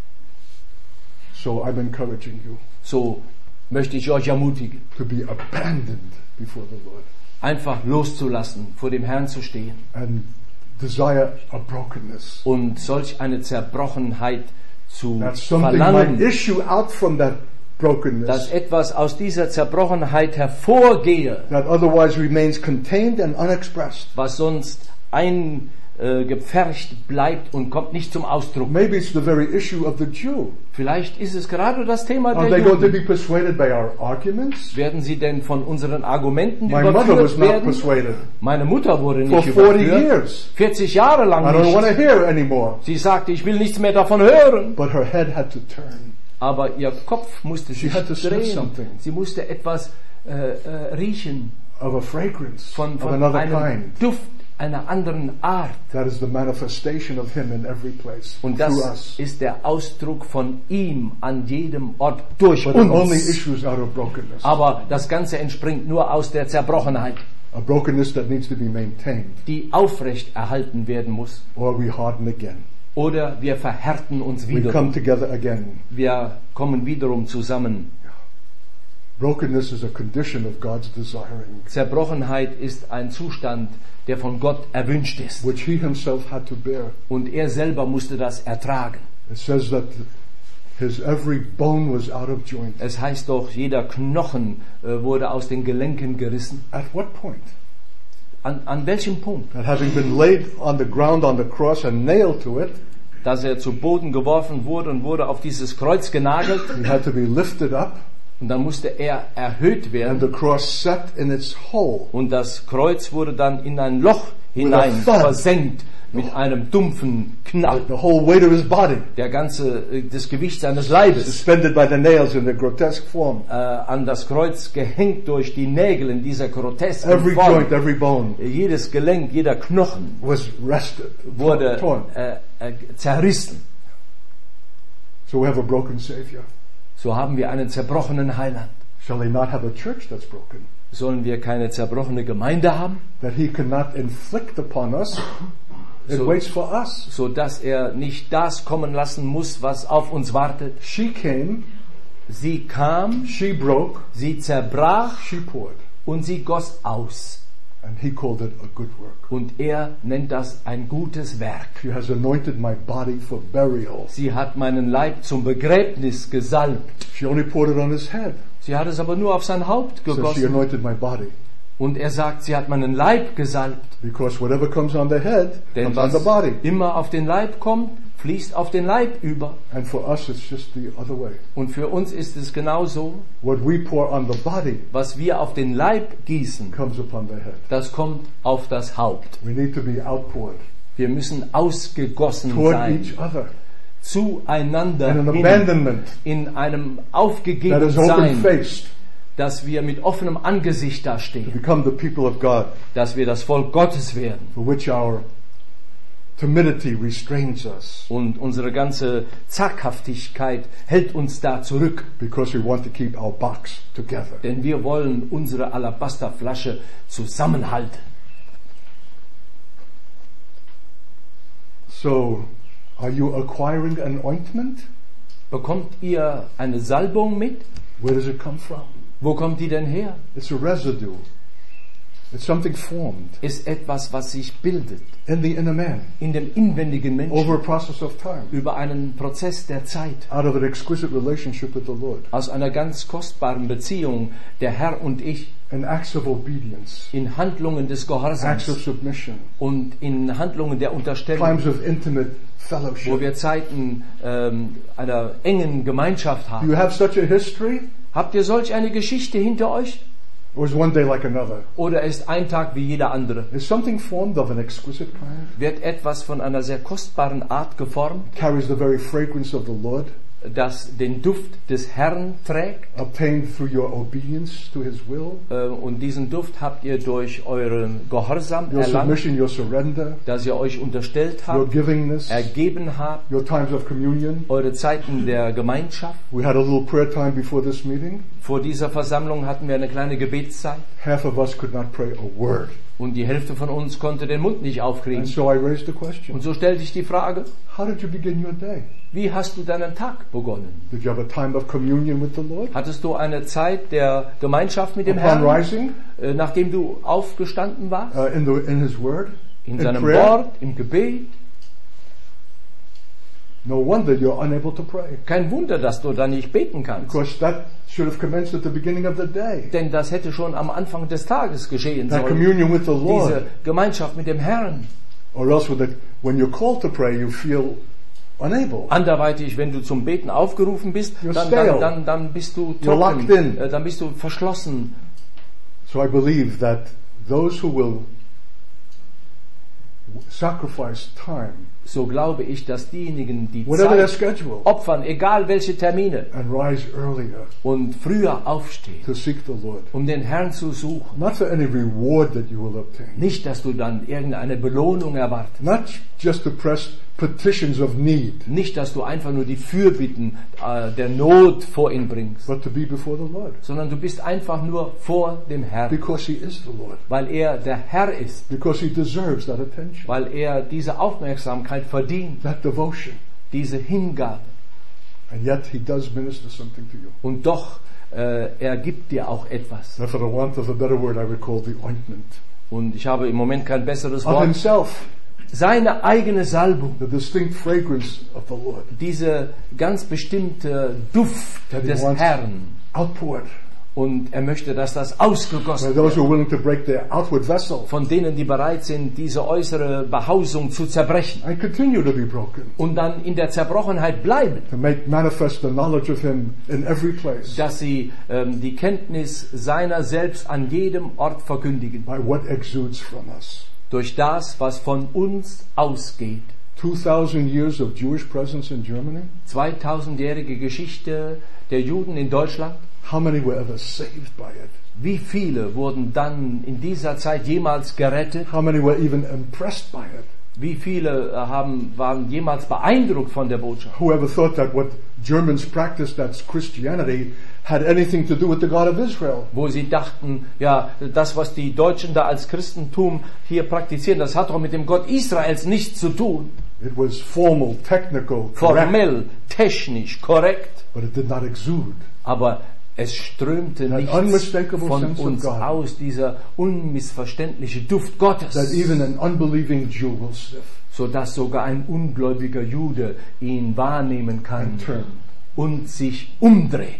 [SPEAKER 2] So I'm encouraging you
[SPEAKER 1] So möchte ich euch ermutigen,
[SPEAKER 2] to be abandoned before the Lord
[SPEAKER 1] einfach loszulassen, vor dem Herrn zu stehen
[SPEAKER 2] and desire a brokenness.
[SPEAKER 1] und solch eine Zerbrochenheit zu
[SPEAKER 2] That something might
[SPEAKER 1] verlangen,
[SPEAKER 2] issue out from that brokenness
[SPEAKER 1] dass etwas aus dieser Zerbrochenheit hervorgehe,
[SPEAKER 2] that otherwise remains contained and unexpressed.
[SPEAKER 1] was sonst eingepfercht bleibt und kommt nicht zum Ausdruck.
[SPEAKER 2] Maybe it's the very issue of the Jew.
[SPEAKER 1] Vielleicht ist es gerade das Thema
[SPEAKER 2] Are
[SPEAKER 1] der
[SPEAKER 2] they going to
[SPEAKER 1] Juden.
[SPEAKER 2] be persuaded by our arguments?
[SPEAKER 1] Werden sie denn von unseren Argumenten
[SPEAKER 2] My mother was
[SPEAKER 1] überführt
[SPEAKER 2] not
[SPEAKER 1] werden?
[SPEAKER 2] persuaded
[SPEAKER 1] Meine Mutter wurde
[SPEAKER 2] for
[SPEAKER 1] nicht
[SPEAKER 2] forty
[SPEAKER 1] überführt.
[SPEAKER 2] years.
[SPEAKER 1] vierzig Jahre
[SPEAKER 2] I
[SPEAKER 1] lang
[SPEAKER 2] don't want to
[SPEAKER 1] nicht.
[SPEAKER 2] hear anymore.
[SPEAKER 1] Sie sagte, ich will nichts mehr davon hören.
[SPEAKER 2] But her head had to turn.
[SPEAKER 1] Aber ihr Kopf musste
[SPEAKER 2] She
[SPEAKER 1] sich
[SPEAKER 2] had to sniff
[SPEAKER 1] drehen.
[SPEAKER 2] something.
[SPEAKER 1] Sie musste etwas äh, äh, riechen
[SPEAKER 2] Of a fragrance
[SPEAKER 1] von,
[SPEAKER 2] of
[SPEAKER 1] von
[SPEAKER 2] another
[SPEAKER 1] einem
[SPEAKER 2] kind.
[SPEAKER 1] Duft einer anderen Art.
[SPEAKER 2] That is the manifestation of Him in every place
[SPEAKER 1] Und
[SPEAKER 2] through
[SPEAKER 1] das
[SPEAKER 2] us.
[SPEAKER 1] ist der Ausdruck von ihm an jedem Ort durch
[SPEAKER 2] But it only
[SPEAKER 1] uns.
[SPEAKER 2] issues out of brokenness.
[SPEAKER 1] Aber das Ganze entspringt nur aus der Zerbrochenheit,
[SPEAKER 2] A brokenness that needs to be maintained,
[SPEAKER 1] die aufrecht erhalten werden muss.
[SPEAKER 2] or we harden again.
[SPEAKER 1] Oder wir verhärten uns
[SPEAKER 2] We
[SPEAKER 1] wiederum.
[SPEAKER 2] come together again.
[SPEAKER 1] Wir kommen wiederum zusammen.
[SPEAKER 2] Brokenness is a condition of God's desiring,
[SPEAKER 1] Zerbrochenheit ist ein Zustand, der von Gott erwünscht ist.
[SPEAKER 2] which He Himself had to bear.
[SPEAKER 1] Und er selber musste das ertragen.
[SPEAKER 2] It says that His every bone was out of joint.
[SPEAKER 1] Es heißt doch, jeder Knochen äh, wurde aus den Gelenken gerissen.
[SPEAKER 2] At what point?
[SPEAKER 1] An, an welchem Punkt?
[SPEAKER 2] That having been laid on the ground on the cross and nailed to it,
[SPEAKER 1] dass er zu Boden geworfen wurde und wurde auf dieses Kreuz genagelt.
[SPEAKER 2] He had to be lifted up,
[SPEAKER 1] Und dann musste er erhöht
[SPEAKER 2] and
[SPEAKER 1] werden.
[SPEAKER 2] the cross set in its hole.
[SPEAKER 1] Und das Kreuz wurde dann in ein Loch hinein
[SPEAKER 2] With a thud.
[SPEAKER 1] versenkt mit einem dumpfen Knall.
[SPEAKER 2] The whole weight of his body,
[SPEAKER 1] Der ganze, äh, das Gewicht seines Leibes
[SPEAKER 2] suspended by the nails in the grotesque form.
[SPEAKER 1] äh, an das Kreuz gehängt durch die Nägel in dieser grotesken
[SPEAKER 2] Every
[SPEAKER 1] Form.
[SPEAKER 2] joint, every bone
[SPEAKER 1] Jedes Gelenk, jeder Knochen
[SPEAKER 2] was rested,
[SPEAKER 1] wurde
[SPEAKER 2] torn.
[SPEAKER 1] äh, äh, zerrissen.
[SPEAKER 2] So we have a broken Savior.
[SPEAKER 1] So haben wir einen zerbrochenen Heiland.
[SPEAKER 2] Shall he not have a church that's broken?
[SPEAKER 1] Sollen wir keine zerbrochene Gemeinde haben,
[SPEAKER 2] That he cannot inflict upon us? It
[SPEAKER 1] So-
[SPEAKER 2] waits for us.
[SPEAKER 1] so dass er nicht das kommen lassen muss, was auf uns wartet?
[SPEAKER 2] She came,
[SPEAKER 1] Sie kam,
[SPEAKER 2] she broke,
[SPEAKER 1] sie zerbrach
[SPEAKER 2] she poured.
[SPEAKER 1] und sie goss aus.
[SPEAKER 2] And he called it a good work.
[SPEAKER 1] Und er nennt das ein gutes Werk.
[SPEAKER 2] She has anointed my body for burial.
[SPEAKER 1] Sie hat meinen Leib zum Begräbnis gesalbt.
[SPEAKER 2] She only poured it on his head.
[SPEAKER 1] Sie hat es aber nur auf sein Haupt
[SPEAKER 2] So she
[SPEAKER 1] gegossen.
[SPEAKER 2] anointed my body.
[SPEAKER 1] Und er sagt, sie hat meinen Leib gesalbt.
[SPEAKER 2] Because whatever comes on the head
[SPEAKER 1] Denn
[SPEAKER 2] comes on the
[SPEAKER 1] was
[SPEAKER 2] body.
[SPEAKER 1] immer auf den Leib kommt, fließt auf den Leib über.
[SPEAKER 2] And for us it's just the other way.
[SPEAKER 1] Und für uns ist es genauso,
[SPEAKER 2] What we pour on the body
[SPEAKER 1] was wir auf den Leib gießen,
[SPEAKER 2] comes upon the head.
[SPEAKER 1] das kommt auf das Haupt.
[SPEAKER 2] We need to be outpoured
[SPEAKER 1] Wir müssen ausgegossen
[SPEAKER 2] toward
[SPEAKER 1] sein,
[SPEAKER 2] each other
[SPEAKER 1] zueinander
[SPEAKER 2] in an
[SPEAKER 1] hin,
[SPEAKER 2] abandonment
[SPEAKER 1] in einem
[SPEAKER 2] that
[SPEAKER 1] aufgegeben
[SPEAKER 2] is
[SPEAKER 1] Sein,
[SPEAKER 2] open-faced
[SPEAKER 1] dass wir mit offenem Angesicht
[SPEAKER 2] to
[SPEAKER 1] dastehen,
[SPEAKER 2] become the people of God,
[SPEAKER 1] dass wir das Volk Gottes werden.
[SPEAKER 2] for which our timidity restrains us,
[SPEAKER 1] Und unsere ganze Zaghaftigkeit hält uns da zurück,
[SPEAKER 2] because we want to keep our box together.
[SPEAKER 1] denn wir wollen unsere Alabasterflasche zusammenhalten.
[SPEAKER 2] So, are you acquiring an ointment?
[SPEAKER 1] Bekommt ihr eine Salbung mit?
[SPEAKER 2] Where does it come from?
[SPEAKER 1] Wo kommt die denn her?
[SPEAKER 2] It's a residue. It's something formed
[SPEAKER 1] Ist etwas, was sich bildet
[SPEAKER 2] in the inner man
[SPEAKER 1] in dem inwendigen Menschen
[SPEAKER 2] over a process of time,
[SPEAKER 1] über einen Prozess der Zeit,
[SPEAKER 2] out of an exquisite relationship with the Lord,
[SPEAKER 1] aus einer ganz kostbaren Beziehung, der Herr und ich,
[SPEAKER 2] in acts of obedience,
[SPEAKER 1] in Handlungen des
[SPEAKER 2] acts of
[SPEAKER 1] Gehorsams
[SPEAKER 2] submission,
[SPEAKER 1] und in Handlungen der Unterstellung,
[SPEAKER 2] times of intimate
[SPEAKER 1] wo
[SPEAKER 2] fellowship.
[SPEAKER 1] wir Zeiten ähm, einer engen Gemeinschaft
[SPEAKER 2] Do
[SPEAKER 1] haben.
[SPEAKER 2] you have such a history?
[SPEAKER 1] Habt ihr solch eine Geschichte hinter euch?
[SPEAKER 2] Or is one day like another?
[SPEAKER 1] Oder ist ein Tag wie jeder andere?
[SPEAKER 2] Is something formed of an exquisite kind?
[SPEAKER 1] Wird etwas von einer sehr kostbaren Art geformt,
[SPEAKER 2] Carries the very fragrance of the Lord,
[SPEAKER 1] das den Duft des Herrn trägt?
[SPEAKER 2] obtained through your obedience to His will,
[SPEAKER 1] Äh, Und diesen Duft habt ihr durch euren Gehorsam
[SPEAKER 2] your
[SPEAKER 1] erlangt,
[SPEAKER 2] submission, your surrender,
[SPEAKER 1] dass ihr euch unterstellt
[SPEAKER 2] your
[SPEAKER 1] habt,
[SPEAKER 2] givingness,
[SPEAKER 1] ergeben habt,
[SPEAKER 2] your times of communion.
[SPEAKER 1] eure Zeiten der Gemeinschaft.
[SPEAKER 2] We had a little prayer time before this meeting.
[SPEAKER 1] Vor dieser Versammlung hatten wir eine kleine Gebetszeit
[SPEAKER 2] Half of us could not pray a word.
[SPEAKER 1] und die Hälfte von uns konnte den Mund nicht
[SPEAKER 2] And
[SPEAKER 1] aufkriegen.
[SPEAKER 2] so I raised the question,
[SPEAKER 1] Und so stellte ich die Frage,
[SPEAKER 2] how did you begin your day?
[SPEAKER 1] wie hast du deinen Tag begonnen?
[SPEAKER 2] Did you have a time of communion with the Lord?
[SPEAKER 1] Hattest du eine Zeit der Gemeinschaft mit dem
[SPEAKER 2] Upon
[SPEAKER 1] Herrn,
[SPEAKER 2] rising,
[SPEAKER 1] äh, nachdem du aufgestanden warst?
[SPEAKER 2] uh, in, the, in His Word,
[SPEAKER 1] In
[SPEAKER 2] in
[SPEAKER 1] seinem
[SPEAKER 2] prayer?
[SPEAKER 1] Wort, im Gebet?
[SPEAKER 2] No wonder you're unable to pray.
[SPEAKER 1] Kein Wunder, dass du da nicht beten kannst.
[SPEAKER 2] Because that should have commenced at the beginning of the day.
[SPEAKER 1] Denn das hätte schon am Anfang des Tages geschehen
[SPEAKER 2] That
[SPEAKER 1] sollen.
[SPEAKER 2] communion with the
[SPEAKER 1] Diese
[SPEAKER 2] Lord.
[SPEAKER 1] Gemeinschaft mit dem Herrn.
[SPEAKER 2] Or else with the, when you're called to pray, you feel unable.
[SPEAKER 1] Anderweitig, wenn du zum Beten aufgerufen bist,
[SPEAKER 2] You're
[SPEAKER 1] dann,
[SPEAKER 2] stale.
[SPEAKER 1] dann, dann, dann bist du
[SPEAKER 2] You're
[SPEAKER 1] trocken,
[SPEAKER 2] locked in.
[SPEAKER 1] äh, dann bist du verschlossen.
[SPEAKER 2] So I believe that those who will sacrifice time,
[SPEAKER 1] So glaube ich, dass diejenigen, die
[SPEAKER 2] whatever their
[SPEAKER 1] Zeit
[SPEAKER 2] schedule,
[SPEAKER 1] opfern, egal welche Termine,
[SPEAKER 2] and rise earlier
[SPEAKER 1] und früher aufstehen,
[SPEAKER 2] to seek the Lord.
[SPEAKER 1] um den Herrn zu suchen.
[SPEAKER 2] Not for any reward that you will obtain.
[SPEAKER 1] Nicht, dass du dann irgendeine Belohnung erwartest.
[SPEAKER 2] Not just to press petitions of need,
[SPEAKER 1] Nicht, dass du einfach nur die Fürbitten äh, der Not vor ihn bringst,
[SPEAKER 2] but to be before the Lord.
[SPEAKER 1] sondern du bist einfach nur vor dem Herrn,
[SPEAKER 2] Because He is the Lord.
[SPEAKER 1] weil er der Herr ist,
[SPEAKER 2] Because He deserves that attention,
[SPEAKER 1] weil er diese Aufmerksamkeit verdient,
[SPEAKER 2] that devotion.
[SPEAKER 1] diese Hingabe.
[SPEAKER 2] And yet He does minister something to you.
[SPEAKER 1] Und doch, äh, er gibt dir auch etwas.
[SPEAKER 2] And for the want of a better word, I would call the ointment
[SPEAKER 1] Und ich habe im Moment kein besseres
[SPEAKER 2] of
[SPEAKER 1] Wort.
[SPEAKER 2] Himself,
[SPEAKER 1] Seine eigene Salbung,
[SPEAKER 2] the distinct fragrance of the Lord,
[SPEAKER 1] diese ganz bestimmte Duft
[SPEAKER 2] that He
[SPEAKER 1] des
[SPEAKER 2] wants
[SPEAKER 1] Herrn,
[SPEAKER 2] outpoured
[SPEAKER 1] Und er möchte, dass das
[SPEAKER 2] By
[SPEAKER 1] ausgegossen
[SPEAKER 2] those who
[SPEAKER 1] wird.
[SPEAKER 2] are willing to break their outward vessel
[SPEAKER 1] Von denen, die bereit sind, diese äußere Behausung zu zerbrechen.
[SPEAKER 2] and continue to be broken,
[SPEAKER 1] Und dann in der Zerbrochenheit bleiben.
[SPEAKER 2] to make manifest the knowledge of Him in every place
[SPEAKER 1] Dass sie ähm, die Kenntnis seiner selbst an jedem Ort verkündigen.
[SPEAKER 2] by what exudes from us.
[SPEAKER 1] Durch das, was von uns ausgeht.
[SPEAKER 2] two thousand years of Jewish presence in Germany.
[SPEAKER 1] zweitausendjährige Geschichte der Juden in Deutschland.
[SPEAKER 2] How many were ever saved by it?
[SPEAKER 1] Wie viele wurden dann in dieser Zeit jemals gerettet?
[SPEAKER 2] How many were even impressed by it?
[SPEAKER 1] Wie viele äh, haben, waren jemals beeindruckt von der Botschaft?
[SPEAKER 2] Whoever thought that what Germans practiced, that's Christianity, had anything to do with the God of Israel?
[SPEAKER 1] Wo sie dachten, ja, das, was die Deutschen da als Christentum hier praktizieren, das hat doch mit dem Gott Israels nichts zu tun.
[SPEAKER 2] It was formal, technical, correct,
[SPEAKER 1] Formell, technisch, korrekt,
[SPEAKER 2] but it did not exude.
[SPEAKER 1] aber es strömte
[SPEAKER 2] That
[SPEAKER 1] nichts
[SPEAKER 2] unmistakable
[SPEAKER 1] von
[SPEAKER 2] sense of
[SPEAKER 1] uns
[SPEAKER 2] God.
[SPEAKER 1] aus, dieser unmissverständliche Duft Gottes,
[SPEAKER 2] That even an unbelieving Jew will sniff
[SPEAKER 1] sodass sogar ein ungläubiger Jude ihn wahrnehmen kann
[SPEAKER 2] and turn.
[SPEAKER 1] und sich umdreht.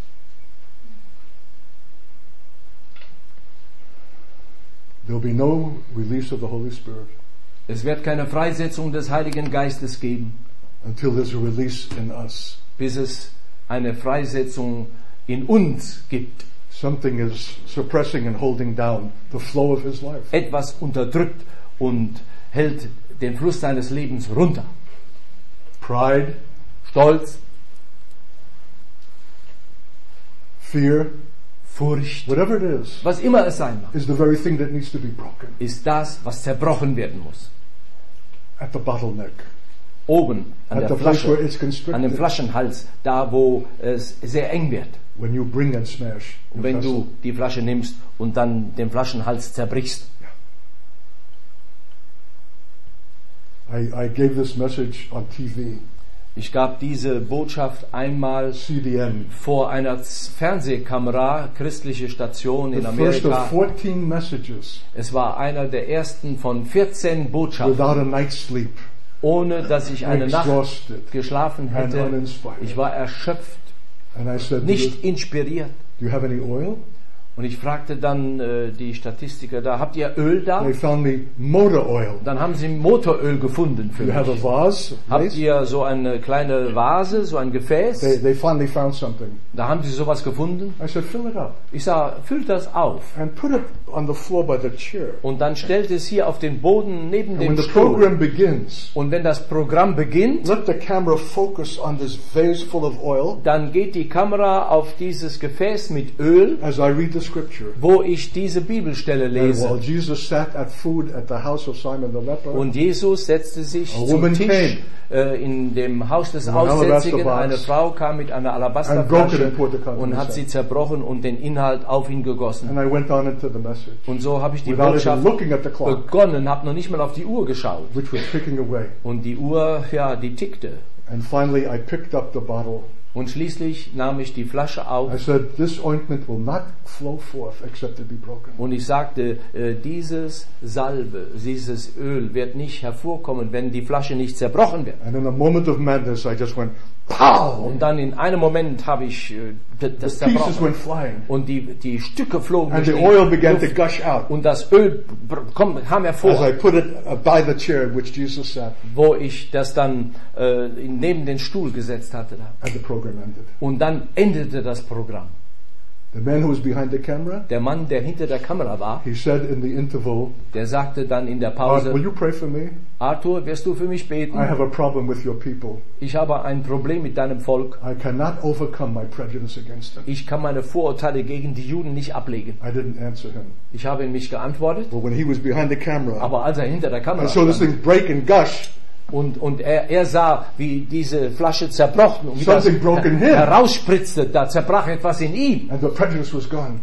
[SPEAKER 2] There will be no release of the Holy Spirit
[SPEAKER 1] Es wird keine Freisetzung des Heiligen Geistes geben,
[SPEAKER 2] until there's a release in us.
[SPEAKER 1] bis es eine Freisetzung in uns gibt.
[SPEAKER 2] Something is suppressing and holding down the flow of His life.
[SPEAKER 1] Etwas unterdrückt und hält den Fluss seines Lebens runter.
[SPEAKER 2] Pride,
[SPEAKER 1] Stolz,
[SPEAKER 2] fear,
[SPEAKER 1] Furcht,
[SPEAKER 2] whatever it is,
[SPEAKER 1] was immer es sein mag,
[SPEAKER 2] is the very thing that needs to be broken
[SPEAKER 1] ist das, was zerbrochen werden muss.
[SPEAKER 2] at the bottleneck,
[SPEAKER 1] Oben an
[SPEAKER 2] at
[SPEAKER 1] der
[SPEAKER 2] the place where
[SPEAKER 1] Flasche,
[SPEAKER 2] it's
[SPEAKER 1] an dem
[SPEAKER 2] constricted.
[SPEAKER 1] Flaschenhals, da wo es sehr eng wird.
[SPEAKER 2] When you bring and smash
[SPEAKER 1] Und
[SPEAKER 2] your
[SPEAKER 1] wenn
[SPEAKER 2] vessel.
[SPEAKER 1] du die Flasche nimmst und dann den Flaschenhals zerbrichst.
[SPEAKER 2] I, I gave this message on T V,
[SPEAKER 1] Ich gab diese Botschaft einmal
[SPEAKER 2] C D M.
[SPEAKER 1] vor einer Z- Fernsehkamera, christliche Station in
[SPEAKER 2] The first
[SPEAKER 1] Amerika.
[SPEAKER 2] of fourteen messages
[SPEAKER 1] Es war einer der ersten von vierzehn Botschaften,
[SPEAKER 2] without a night's sleep,
[SPEAKER 1] ohne dass ich eine Nacht
[SPEAKER 2] exhausted
[SPEAKER 1] geschlafen
[SPEAKER 2] and
[SPEAKER 1] hätte.
[SPEAKER 2] uninspired.
[SPEAKER 1] Ich war erschöpft,
[SPEAKER 2] And I said, do you,
[SPEAKER 1] nicht inspiriert.
[SPEAKER 2] do you have any oil?
[SPEAKER 1] Und ich fragte dann äh, die Statistiker da, habt ihr Öl da?
[SPEAKER 2] They found me motor oil.
[SPEAKER 1] Dann haben sie Motoröl gefunden für
[SPEAKER 2] You have a
[SPEAKER 1] mich.
[SPEAKER 2] vase?
[SPEAKER 1] Habt
[SPEAKER 2] Vase?
[SPEAKER 1] ihr so eine kleine Vase, so ein
[SPEAKER 2] They,
[SPEAKER 1] Gefäß?
[SPEAKER 2] they finally found something.
[SPEAKER 1] Da haben sie sowas gefunden.
[SPEAKER 2] I said, fill it up
[SPEAKER 1] Ich sah, füllt das auf.
[SPEAKER 2] and put it on the floor by the chair.
[SPEAKER 1] Und dann stellt es hier auf den Boden neben
[SPEAKER 2] And
[SPEAKER 1] dem
[SPEAKER 2] when the
[SPEAKER 1] Stuhl.
[SPEAKER 2] program begins,
[SPEAKER 1] Und wenn das Programm beginnt,
[SPEAKER 2] let the camera focus on this vase full of oil
[SPEAKER 1] dann geht die Kamera auf dieses Gefäß mit Öl,
[SPEAKER 2] as I read the scripture.
[SPEAKER 1] wo ich diese Bibelstelle
[SPEAKER 2] And while
[SPEAKER 1] lese.
[SPEAKER 2] Jesus sat at food at the house of Simon the leper,
[SPEAKER 1] Und Jesus setzte sich
[SPEAKER 2] A
[SPEAKER 1] zum
[SPEAKER 2] woman
[SPEAKER 1] Tisch äh, in dem Haus des
[SPEAKER 2] With an alabaster
[SPEAKER 1] Aussätzigen.
[SPEAKER 2] box
[SPEAKER 1] Eine Frau kam mit einer
[SPEAKER 2] and broke it
[SPEAKER 1] Alabasterflasche
[SPEAKER 2] and poured the contents
[SPEAKER 1] und hat sie
[SPEAKER 2] out.
[SPEAKER 1] zerbrochen und den Inhalt auf ihn gegossen.
[SPEAKER 2] And I went on into the message
[SPEAKER 1] Und so habe ich die
[SPEAKER 2] without even
[SPEAKER 1] Botschaft
[SPEAKER 2] looking at the clock,
[SPEAKER 1] begonnen, habe noch nicht mal auf die Uhr geschaut.
[SPEAKER 2] which was ticking away.
[SPEAKER 1] Und die Uhr, ja, die tickte.
[SPEAKER 2] And finally, I picked up the bottle.
[SPEAKER 1] Und schließlich nahm ich die Flasche
[SPEAKER 2] I
[SPEAKER 1] auf
[SPEAKER 2] said, this ointment will not flow forth except to be broken.
[SPEAKER 1] und ich sagte, äh, dieses Salbe, dieses Öl wird nicht hervorkommen, wenn die Flasche nicht zerbrochen wird.
[SPEAKER 2] And in a moment of madness, I just went, pow!
[SPEAKER 1] Und dann in einem Moment habe ich äh, d- das
[SPEAKER 2] The pieces
[SPEAKER 1] zerbrochen.
[SPEAKER 2] went flying.
[SPEAKER 1] Und die, die Stücke flogen
[SPEAKER 2] And
[SPEAKER 1] durch
[SPEAKER 2] the
[SPEAKER 1] die
[SPEAKER 2] oil began to
[SPEAKER 1] Luft.
[SPEAKER 2] gush out
[SPEAKER 1] Und das Öl br- komm, kam
[SPEAKER 2] as
[SPEAKER 1] hervor,
[SPEAKER 2] I put it uh, by the chair in which Jesus sat.
[SPEAKER 1] wo ich das dann äh, neben den Stuhl gesetzt hatte. Da.
[SPEAKER 2] And the program ended.
[SPEAKER 1] Und dann endete das Programm.
[SPEAKER 2] The man who was behind the camera,
[SPEAKER 1] Der Mann, der hinter der Kamera war,
[SPEAKER 2] he said in the interval,
[SPEAKER 1] der sagte dann in der
[SPEAKER 2] Art, will
[SPEAKER 1] Pause,
[SPEAKER 2] you pray for me?
[SPEAKER 1] Arthur, wirst du für mich beten?
[SPEAKER 2] I have a problem with your people.
[SPEAKER 1] Ich habe ein Problem mit deinem Volk.
[SPEAKER 2] I cannot overcome my prejudice against them.
[SPEAKER 1] Ich kann meine Vorurteile gegen die Juden nicht ablegen.
[SPEAKER 2] I didn't answer him.
[SPEAKER 1] Ich habe ihm nicht geantwortet,
[SPEAKER 2] But when he was behind the camera,
[SPEAKER 1] aber als er hinter der Kamera
[SPEAKER 2] I saw this
[SPEAKER 1] stand
[SPEAKER 2] thing break and gush.
[SPEAKER 1] und, und er, er sah, wie diese Flasche zerbrochen und wie das
[SPEAKER 2] Something broke in him.
[SPEAKER 1] herausspritzte, da zerbrach etwas in ihm.
[SPEAKER 2] And the prejudice was gone.